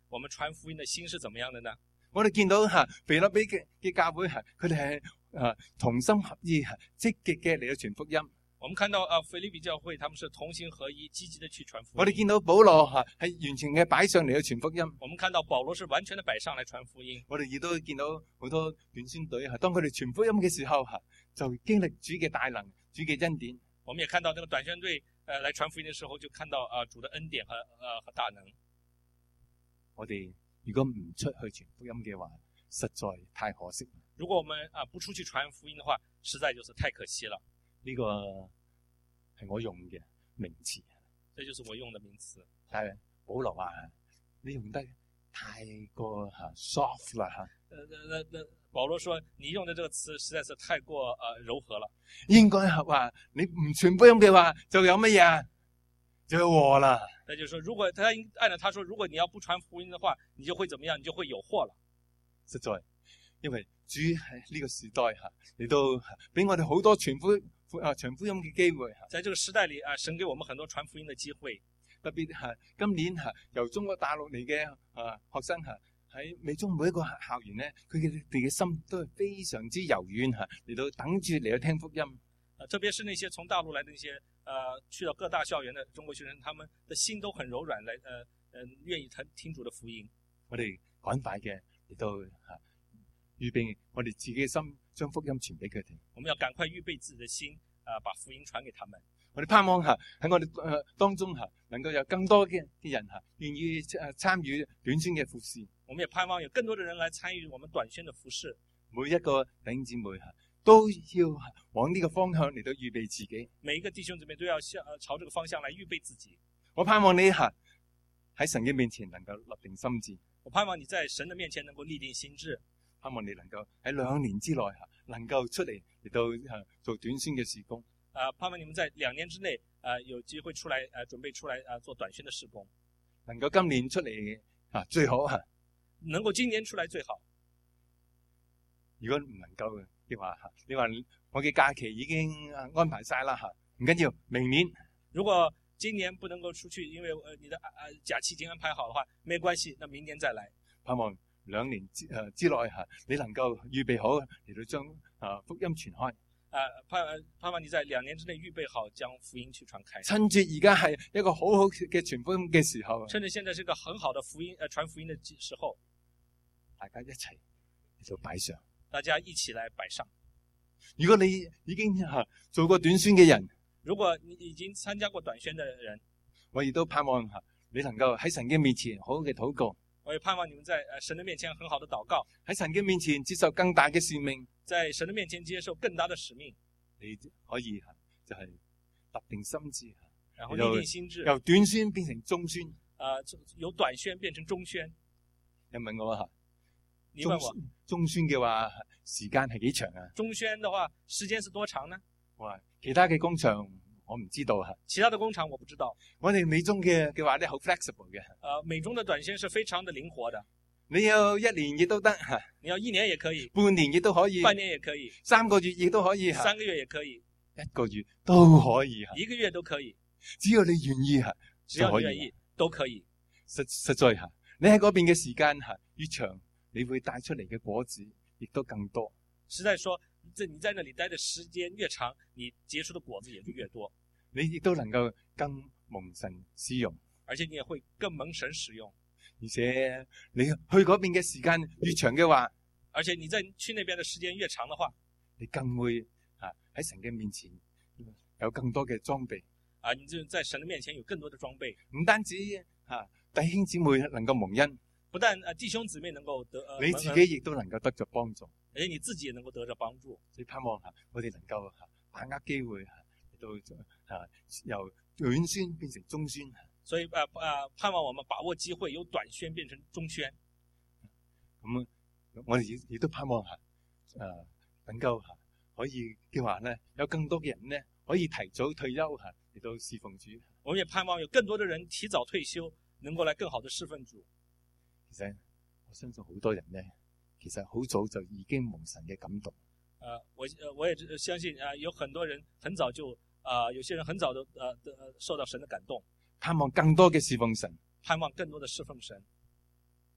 我们传福音的心是怎么样的呢？ 我哋見到腓立比嘅教會佢哋係同心合意積極嘅嚟到傳福音。 我們看到腓立比教會，他們是同心合一，積極的去傳福音。 我哋見到保羅係完全嘅擺上嚟到傳福音。 我們看到保羅是完全的擺上來傳福音。 我哋亦都見到好多短宣隊當佢哋傳福音嘅時候就經歷主嘅大能、主嘅恩典。 我們也看到這個短宣隊來傳福音的時候，就看到主的恩典和大能。 我哋如果唔出去傳福音嘅話，實在太可惜。 如果我們不出去傳福音的話，實在就是太可惜了。 呢個係我用嘅名詞， 這就是我用的名詞。 但係保羅話你用得太過soft 啦保羅說你用的這個詞實在是太過柔和了。 應該係話你唔傳福音嘅話，就有乜嘢啊？就有禍啦。 那就是說，如果他按照他說，如果你要不傳福音的話，你就會怎麼樣？你就會有禍了。 實在，因為主喺呢個時代嚟到俾我哋好多傳福音嘅機會。 在這個時代裏神給我們很多傳福音的機會。 特別今年由中國大陸嚟嘅學生喺美中每一個校園咧，佢哋嘅心都係非常之柔軟嚟到等住嚟到聽福音。 特別是那些從大陸來的那些去到各大校園的中國學生，他們的心都很柔軟，來願意聽主的福音。 我哋趕快嘅嚟到預備我哋自己嘅心，將福音傳俾佢哋。 我們要趕快預備自己的心把福音傳給他們。 我哋盼望喺我哋當中能夠有更多嘅人願意參與短宣嘅服事。 我們也盼望有更多的人來參與我們短宣的服事。 每一個弟兄姊妹都要往呢個方向嚟到預備自己。 每一個弟兄姊妹都要朝這個方向來預備自己。 我盼望你喺神嘅面前能夠立定心志。 我盼望你在神的面前能夠立定心志。 盼望你能夠喺2年之內能夠出嚟到做短宣嘅事工。 盼望你們在2年之內有機會出來準備出來做短宣的事工。 能夠今年出嚟最好能夠今年出來最好。 如果唔能夠嘅話，你話我嘅假期已經安排晒啦唔緊要，明年。 如果今年不能夠出去，因為你的假期已經安排好的話，沒關係，那明年再來。 盼望2年之內你能夠預備好嚟到將福音傳開。 盼望你在2年之內預備好將福音去傳開。 趁住而家係一個好好嘅傳福音嘅時候， 趁着現在是一個很好的傳福音的時候， 大家一齊嚟到擺上。 大家一起來擺上。 如果你已經做過短宣嘅人， 如果你已經參加過短宣的人， 我亦都盼望你能夠喺神嘅面前好好嘅禱告。 我也盼望你們在神的面前很好的禱告， 喺神嘅面前接受更大嘅使命。 在神的面前接受更大的使命。 你可以就係立定心志， 然後立定心志， 由短宣變成中宣。 由短宣變成中宣。 你問我你問我中宣嘅話時間係幾長啊？ 中宣的話時間是多長呢？ 其他嘅工場我唔知道其他的工場我不知道。 我哋美中嘅話咧好 flexible 嘅。 美中的短宣是非常的靈活的。 你要1年亦都得， 你要1年也可以， 半年亦都可以， 半年也可以 ，3個月亦都可以 ，3個月也可以 ，1個月都可以 ，1個月都可以， 只要你願意只要你願意都可以。 實在你喺嗰邊嘅時間越長，你會帶出嚟嘅果子亦都更多。 實在說，你在那裡待的時間越長，你結出的果子也就越多。 你亦都能夠更蒙神使用， 而且你也會更蒙神使用。 而且你去嗰邊嘅時間越長嘅話， 而且你在去那邊的時間越長的話， 你更會喺神嘅面前有更多嘅裝備。 你就在神的面前有更多的裝備。 唔單止弟兄姊妹能夠蒙恩， 不但弟兄姊妹能夠得你自己亦都能夠得着幫助， 而且你自己也能夠得着幫助。 所以盼望我哋能夠把握機會到由短宣變成中宣。 所以盼望我們把握機會，由短宣變成中宣。 咁我哋亦都盼望能夠可以嘅話咧，有更多嘅人咧可以提早退休嚟到侍奉主。 我們也盼望有更多的人提早退休，能夠來更好的侍奉主。 其實我相信好多人咧，其實好早就已經蒙神嘅感動。 我也相信有很多人很早就有些人很早都受到神的感動。 盼望更多嘅侍奉神， 盼望更多的侍奉神。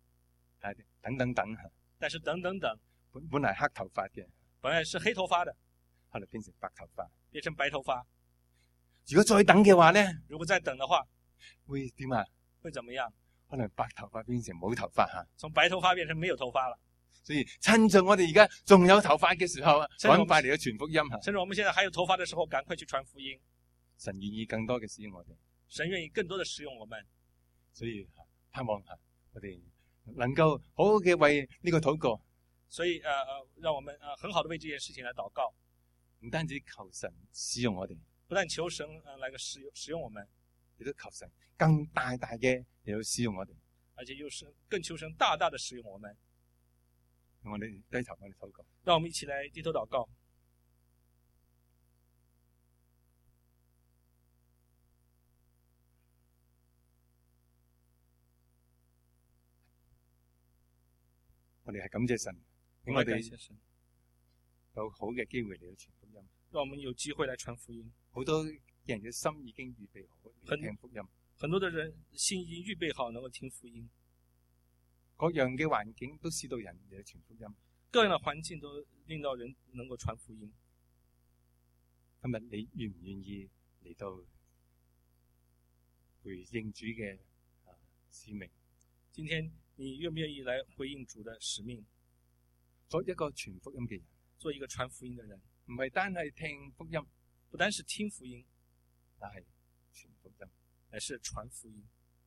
等等等， 但是等等等， 本來黑頭髮嘅， 本来是黑头发的， 後來變成白頭髮。 变成白头发。 如果再等嘅話咧， 如果再等的話， 會點啊？ 會怎麼樣？ 可能白頭髮變成冇頭髮嚇。 從白頭髮變成沒有頭髮了。 所以趁着我哋而家仲有頭髮嘅時候，趕快嚟到傳福音嚇。 甚至我們現在還有頭髮的時候，趕快去傳福音。 神願意更多嘅使用我哋， 神願意更多的使用我們， 所以盼望我哋能夠好好嘅為呢個禱告。 所以讓我們很好的為這件事情來禱告。 唔單止求神使用我哋， 不但求神來個使用我們， 亦都求神更大大嘅嚟到使用我哋， 而且又是更求神大大的使用我們。 我哋低頭我哋禱告， 讓我們一起來低頭禱告。 我哋係感謝神，俾我哋有好嘅機會嚟到傳福音。 讓我們有機會來傳福音。 好多人嘅心已經預備好嚟聽福音， 很多的人心已經預備好能夠聽福音。 各樣嘅環境都使到人嚟到傳福音， 各樣的環境都令到人能夠傳福音。 今日你願唔願意嚟到回應主嘅使命？ 今天你願不願意來回應主的使命？ 做一個傳福音嘅人， 做一個傳福音的人， 唔係單係聽福音， 不單是聽福音， 但係傳福音， 而是傳福音。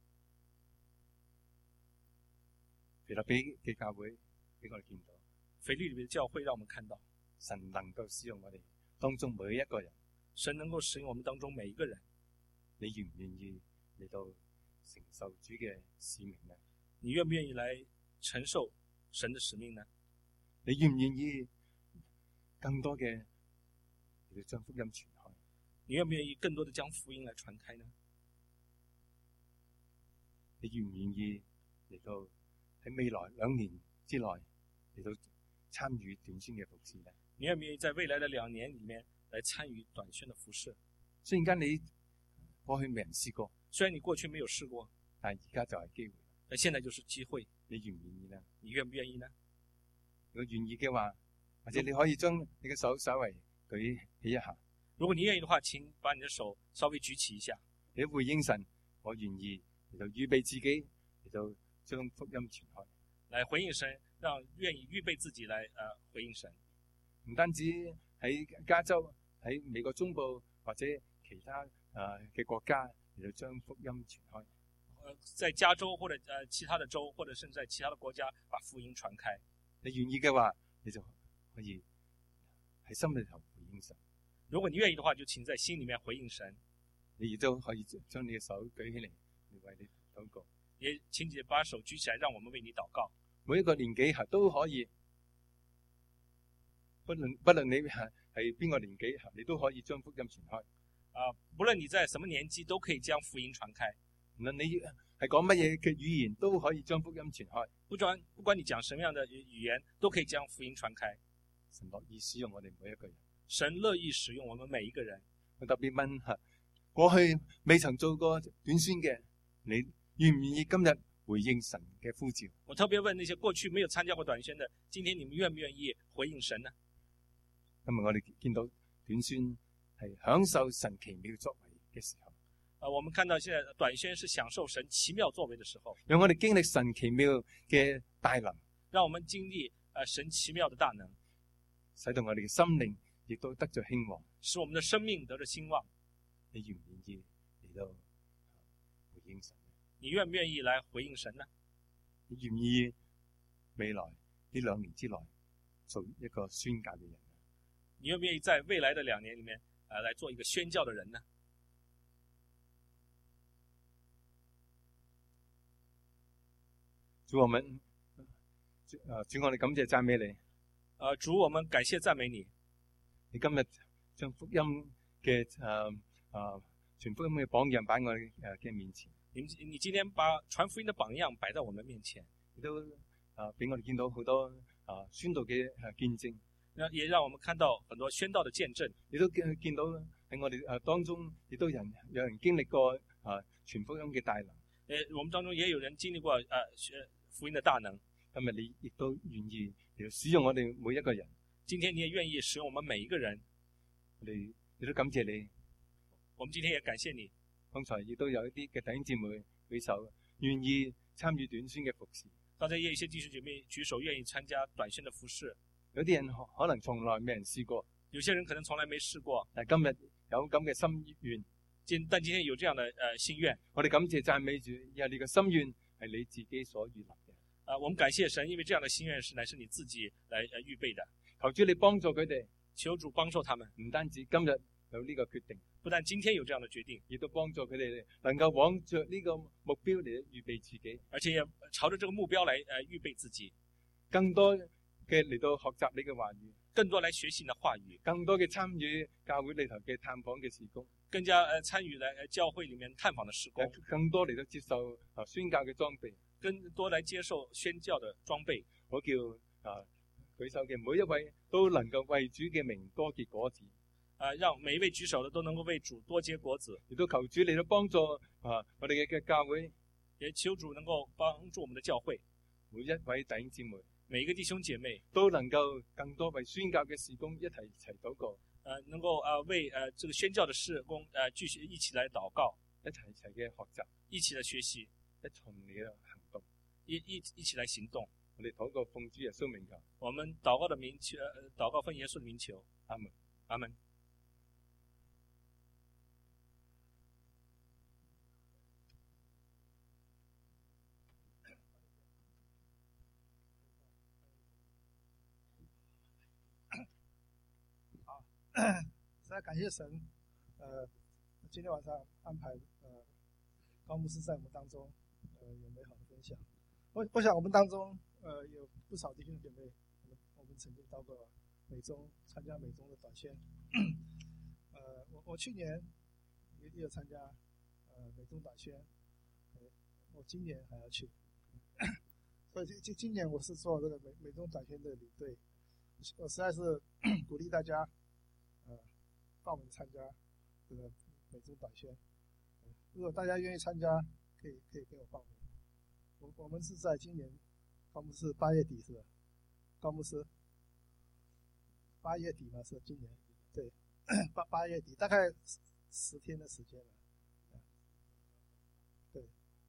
腓立比嘅教會俾我哋見到， 腓立比的教會讓我們看到， 神能夠使用我哋當中每一個人。 神能夠使用我們當中每一個人。 你願唔願意嚟到承受主嘅使命呢？ 你願不願意來承受神的使命呢？ 你願唔願意更多嘅嚟到將福音傳開？ 你願不願意更多的將福音來傳開呢？ 你願唔願意嚟到喺未來2年之內嚟到參與短宣嘅服事呢？ 你願不願意在未來的2年裏面來參與短宣的服事？ 雖然間你過去未人試過， 雖然你過去沒有試過， 但係而家就係機會。 但現在就是機會。 你願唔願意呢？ 你願不願意呢？ 如果願意嘅話，或者你可以將你嘅手稍微舉起一下。 如果你願意的話，請把你的手稍微舉起一下。 你回應神，我願意嚟到預備自己嚟到將福音傳開。 來回應神，讓願意預備自己來回應神。 唔單止喺加州、喺美國中部或者其他嘅國家嚟到將福音傳開。 在加州或者其他的州，或者甚至在其他的國家，把福音傳開。 你願意嘅話，你就可以喺心裏頭回應神。 如果你願意的話，就請在心裏面回應神。 你亦都可以將你嘅手舉起嚟，嚟為你禱告。 也請你把手舉起來，讓我們為你禱告。 每一個年紀都可以，不論你係邊個年紀，你都可以將福音傳開。 不論你在什麼年紀，都可以將福音傳開。 無論你係講乜嘢嘅語言，都可以將福音傳開。 不管你講什麼樣的語言，都可以將福音傳開。 神樂意使用我哋每一個人。 神樂意使用我們每一個人。 我特別問過去未曾做過短宣嘅，你願唔願意今日回應神嘅呼召？ 我特別問那些過去沒有參加過短宣的，今天你們願不願意回應神呢？ 今日我哋見到短宣係享受神奇妙作為嘅時候。 我們看到現在短宣是享受神奇妙作為的時候， 讓我哋經歷神奇妙嘅大能， 讓我們經歷神奇妙的大能， 使到我哋嘅心靈亦都得着興旺， 使我們的生命得着興旺。 你願唔願意嚟到回應神？ 你願不願意來回應神呢？ 你願唔願意未來呢2年之內做一個宣教嘅人？ 你願不願意在未來的2年裏面來做一個宣教的人呢？ 主我們感謝讚美你。 主我們感謝讚美你。 你今日將福音嘅傳福音嘅榜樣擺喺我嘅面前。 你今天把傳福音的榜樣擺在我們面前， 亦都俾我哋見到好多宣道嘅見證。 也讓我們看到很多宣道的見證。亦都見到喺我哋當中，亦都有人經歷過傳福音嘅大能。 我們當中也有人經歷過福音的大能。 今日你亦都願意嚟到使用我哋每一個人， 今天你也願意使用我們每一個人， 我哋亦都感謝你。 我們今天也感謝你。 剛才亦都有一啲嘅弟兄姊妹舉手，願意參與短宣嘅服侍。 剛才也有一些弟兄姐妹舉手，願意參加短宣的服侍。 有啲人可能從來未人試過， 有些人可能從來沒試過， 但今日有咁嘅心願。 但今天有這樣的心願， 我哋感謝讚美主，因為你嘅心願係你自己所預立嘅。 我們感謝神，因為這樣的心願乃是你自己來預備的。 求主你幫助佢哋， 求主幫助他們。 唔單止今日有呢個決定， 不但今天有這樣的決定， 亦都幫助佢哋能夠往着呢個目標嚟預備自己， 而且也朝着這個目標來預備自己， 更多嘅嚟到學習你嘅話語， 更多來學習你的話語， 更多嘅參與教會裏頭嘅探訪嘅事工， 更加參與來教會裡面探訪的事工， 更多嚟到接受宣教嘅裝備， 更多來接受宣教的裝備。 我叫舉手嘅每一位都能夠為主嘅名多結果子。 讓每一位舉手的都能夠為主多結果子， 亦都求主嚟到幫助我哋嘅教會， 也求主能夠幫助我們的教會， 每一位弟兄姊妹， 每一個弟兄姐妹都能夠更多為宣教嘅事工一齊禱告， 能夠為這個宣教的事工繼續一起來禱告， 一齊嘅學習， 一起來學習， 一同嚟嘅行動， 一起來行動。 我哋禱告奉主耶穌名求， 我們禱告的名求，禱告奉耶穌的名求， 阿門， 阿門。 实在感谢神，今天晚上安排高牧师在我们当中，有美好的分享。我想我们当中有不少弟兄姐妹，我们曾经到过美中参加美中的短宣，我去年也有参加美中短宣，我今年还要去，所以今年我是做这个美中短宣的领队，我实在是鼓励大家。报名参加这个美中短宣，如果大家愿意参加，可以给我报名。我们是在今年，高牧师8月底是吧？高牧师8月底嘛，是今年，对，8月底大概10天的时间了，对，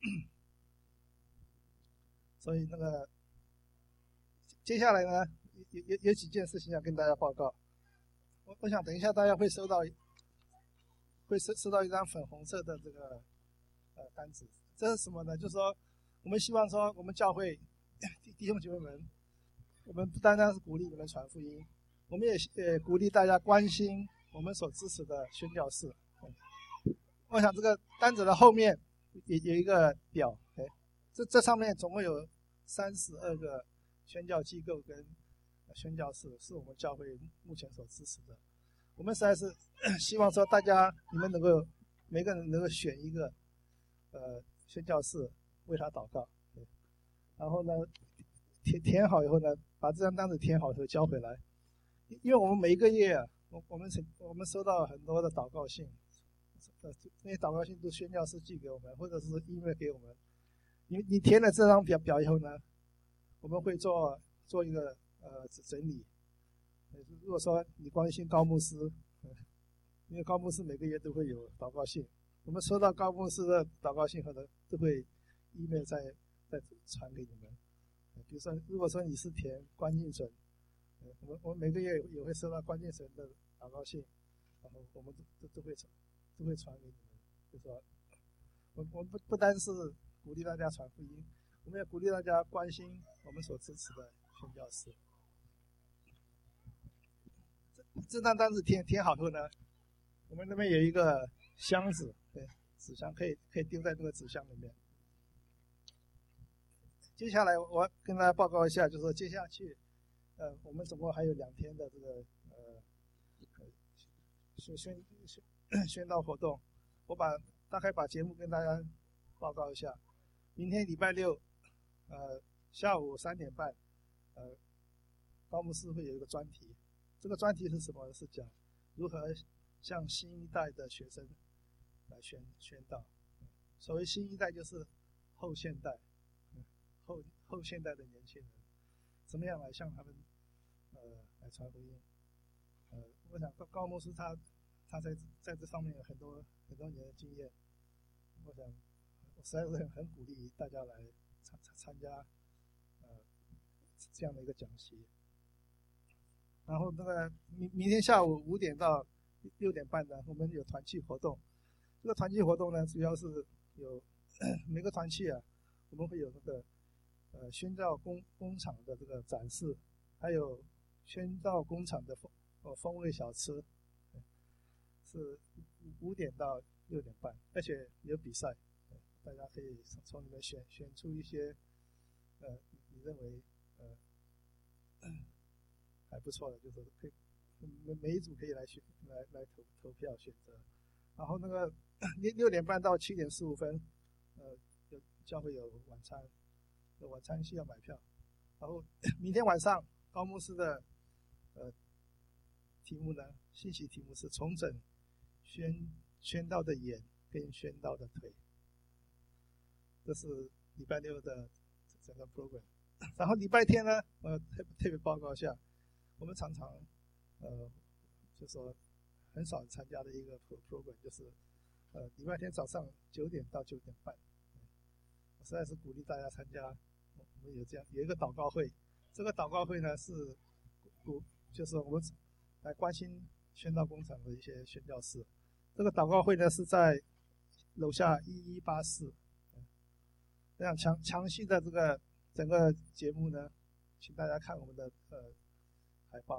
所以那个接下来呢，有几件事情要跟大家报告。我想等一下大家会收到一张粉红色的这个单子，这是什么呢？就是说我们希望说我们教会弟兄姐妹们，我们不单单是鼓励你们传福音，我们也鼓励大家关心我们所支持的宣教士。我想这个单子的后面也有一个表，这上面总共有32个宣教机构跟宣教士是我们教会目前所支持的，我们实在是希望说大家你们能够每个人能够选一个宣教士为他祷告，然后呢填好以后呢，把这张单子填好以后交回来，因为我们每一个月我们收到很多的祷告信，那些祷告信都宣教士寄给我们，或者是email给我们，你填了这张表以后呢，我们会做一个整理。如果说你关心高牧师，因为高牧师每个月都会有祷告信，我们收到高牧师的祷告信后呢，都会 email 再传给你们。比如说，如果说你是填关敬神，我们每个月也会收到关敬神的祷告信，然后我们都会传给你们。就说，我们不单是鼓励大家传福音，我们也鼓励大家关心我们所支持的宣教士。这张单子填好后呢，我们那边有一个箱子，对，纸箱可以丢在这个纸箱里面。接下来我要跟大家报告一下，就是说接下去，我们总共还有2天的这个宣道活动，我大概把节目跟大家报告一下。明天礼拜6，下午3点半，高牧师会有一个专题。这个专题是什么？是讲如何向新一代的学生来宣道。所谓新一代就是后现代， 后现代的年轻人，怎么样来向他们来传福音。我想高牧师他在这方面有很多年的经验，我想我实在是很鼓励大家来参加这样的一个讲习。然后那个明天下午5点到6点半呢，我们有团契活动。这个团契活动呢，主要是有每个团契啊，我们会有那个宣教工厂的这个展示，还有宣教工厂的风味小吃，是5点到6点半，而且有比赛，大家可以从里面选出一些你认为还不错的，就是可以每一组可以来投票选择。然后那个6点半到7点15分，教会有晚餐，晚餐需要买票。然后明天晚上高牧师的题目呢，信息题目是重整宣道的眼跟宣道的腿，这是礼拜6的整个 program。然后礼拜天呢，特别报告一下，我们常常就说很少人参加的一个 program， 就是礼拜天早上9点到9点半，我实在是鼓励大家参加。我们有一个祷告会，这个祷告会呢是就是我们来关心宣道工厂的一些宣教士。这个祷告会呢是在楼下1184。这样详细的这个整个节目呢，请大家看我们的海报。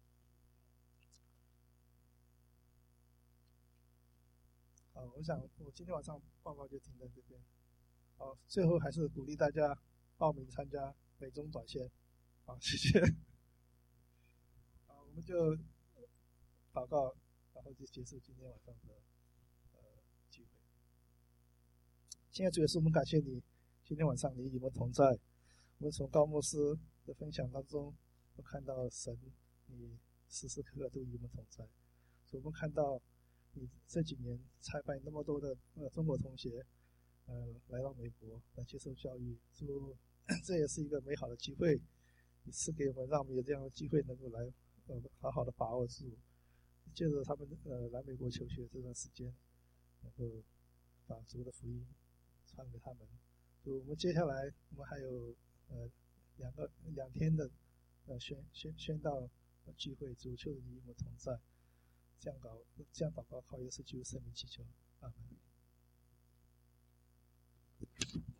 好，我想我今天晚上报告就停在这边。好，最后还是鼓励大家报名参加美中短线。好，谢谢。好，我们就祷告，然后就结束今天晚上的聚会。现在主耶稣，我们感谢你，今天晚上你与我们同在。我们从高牧师的分享当中，我看到神，你时时刻刻都与我们同在。所以我们看到你这几年差派那么多的中国同学，来到美国来接受教育，这也是一个美好的机会。你赐给我们，让我们有这样的机会能够来好好的把握住，借着他们来美国求学这段时间，能够把主的福音传给他们。所以我们接下来我们还有2天的宣道聚会，主求你与我们同在。这样祷告，靠耶稣基督圣名祈求，阿门。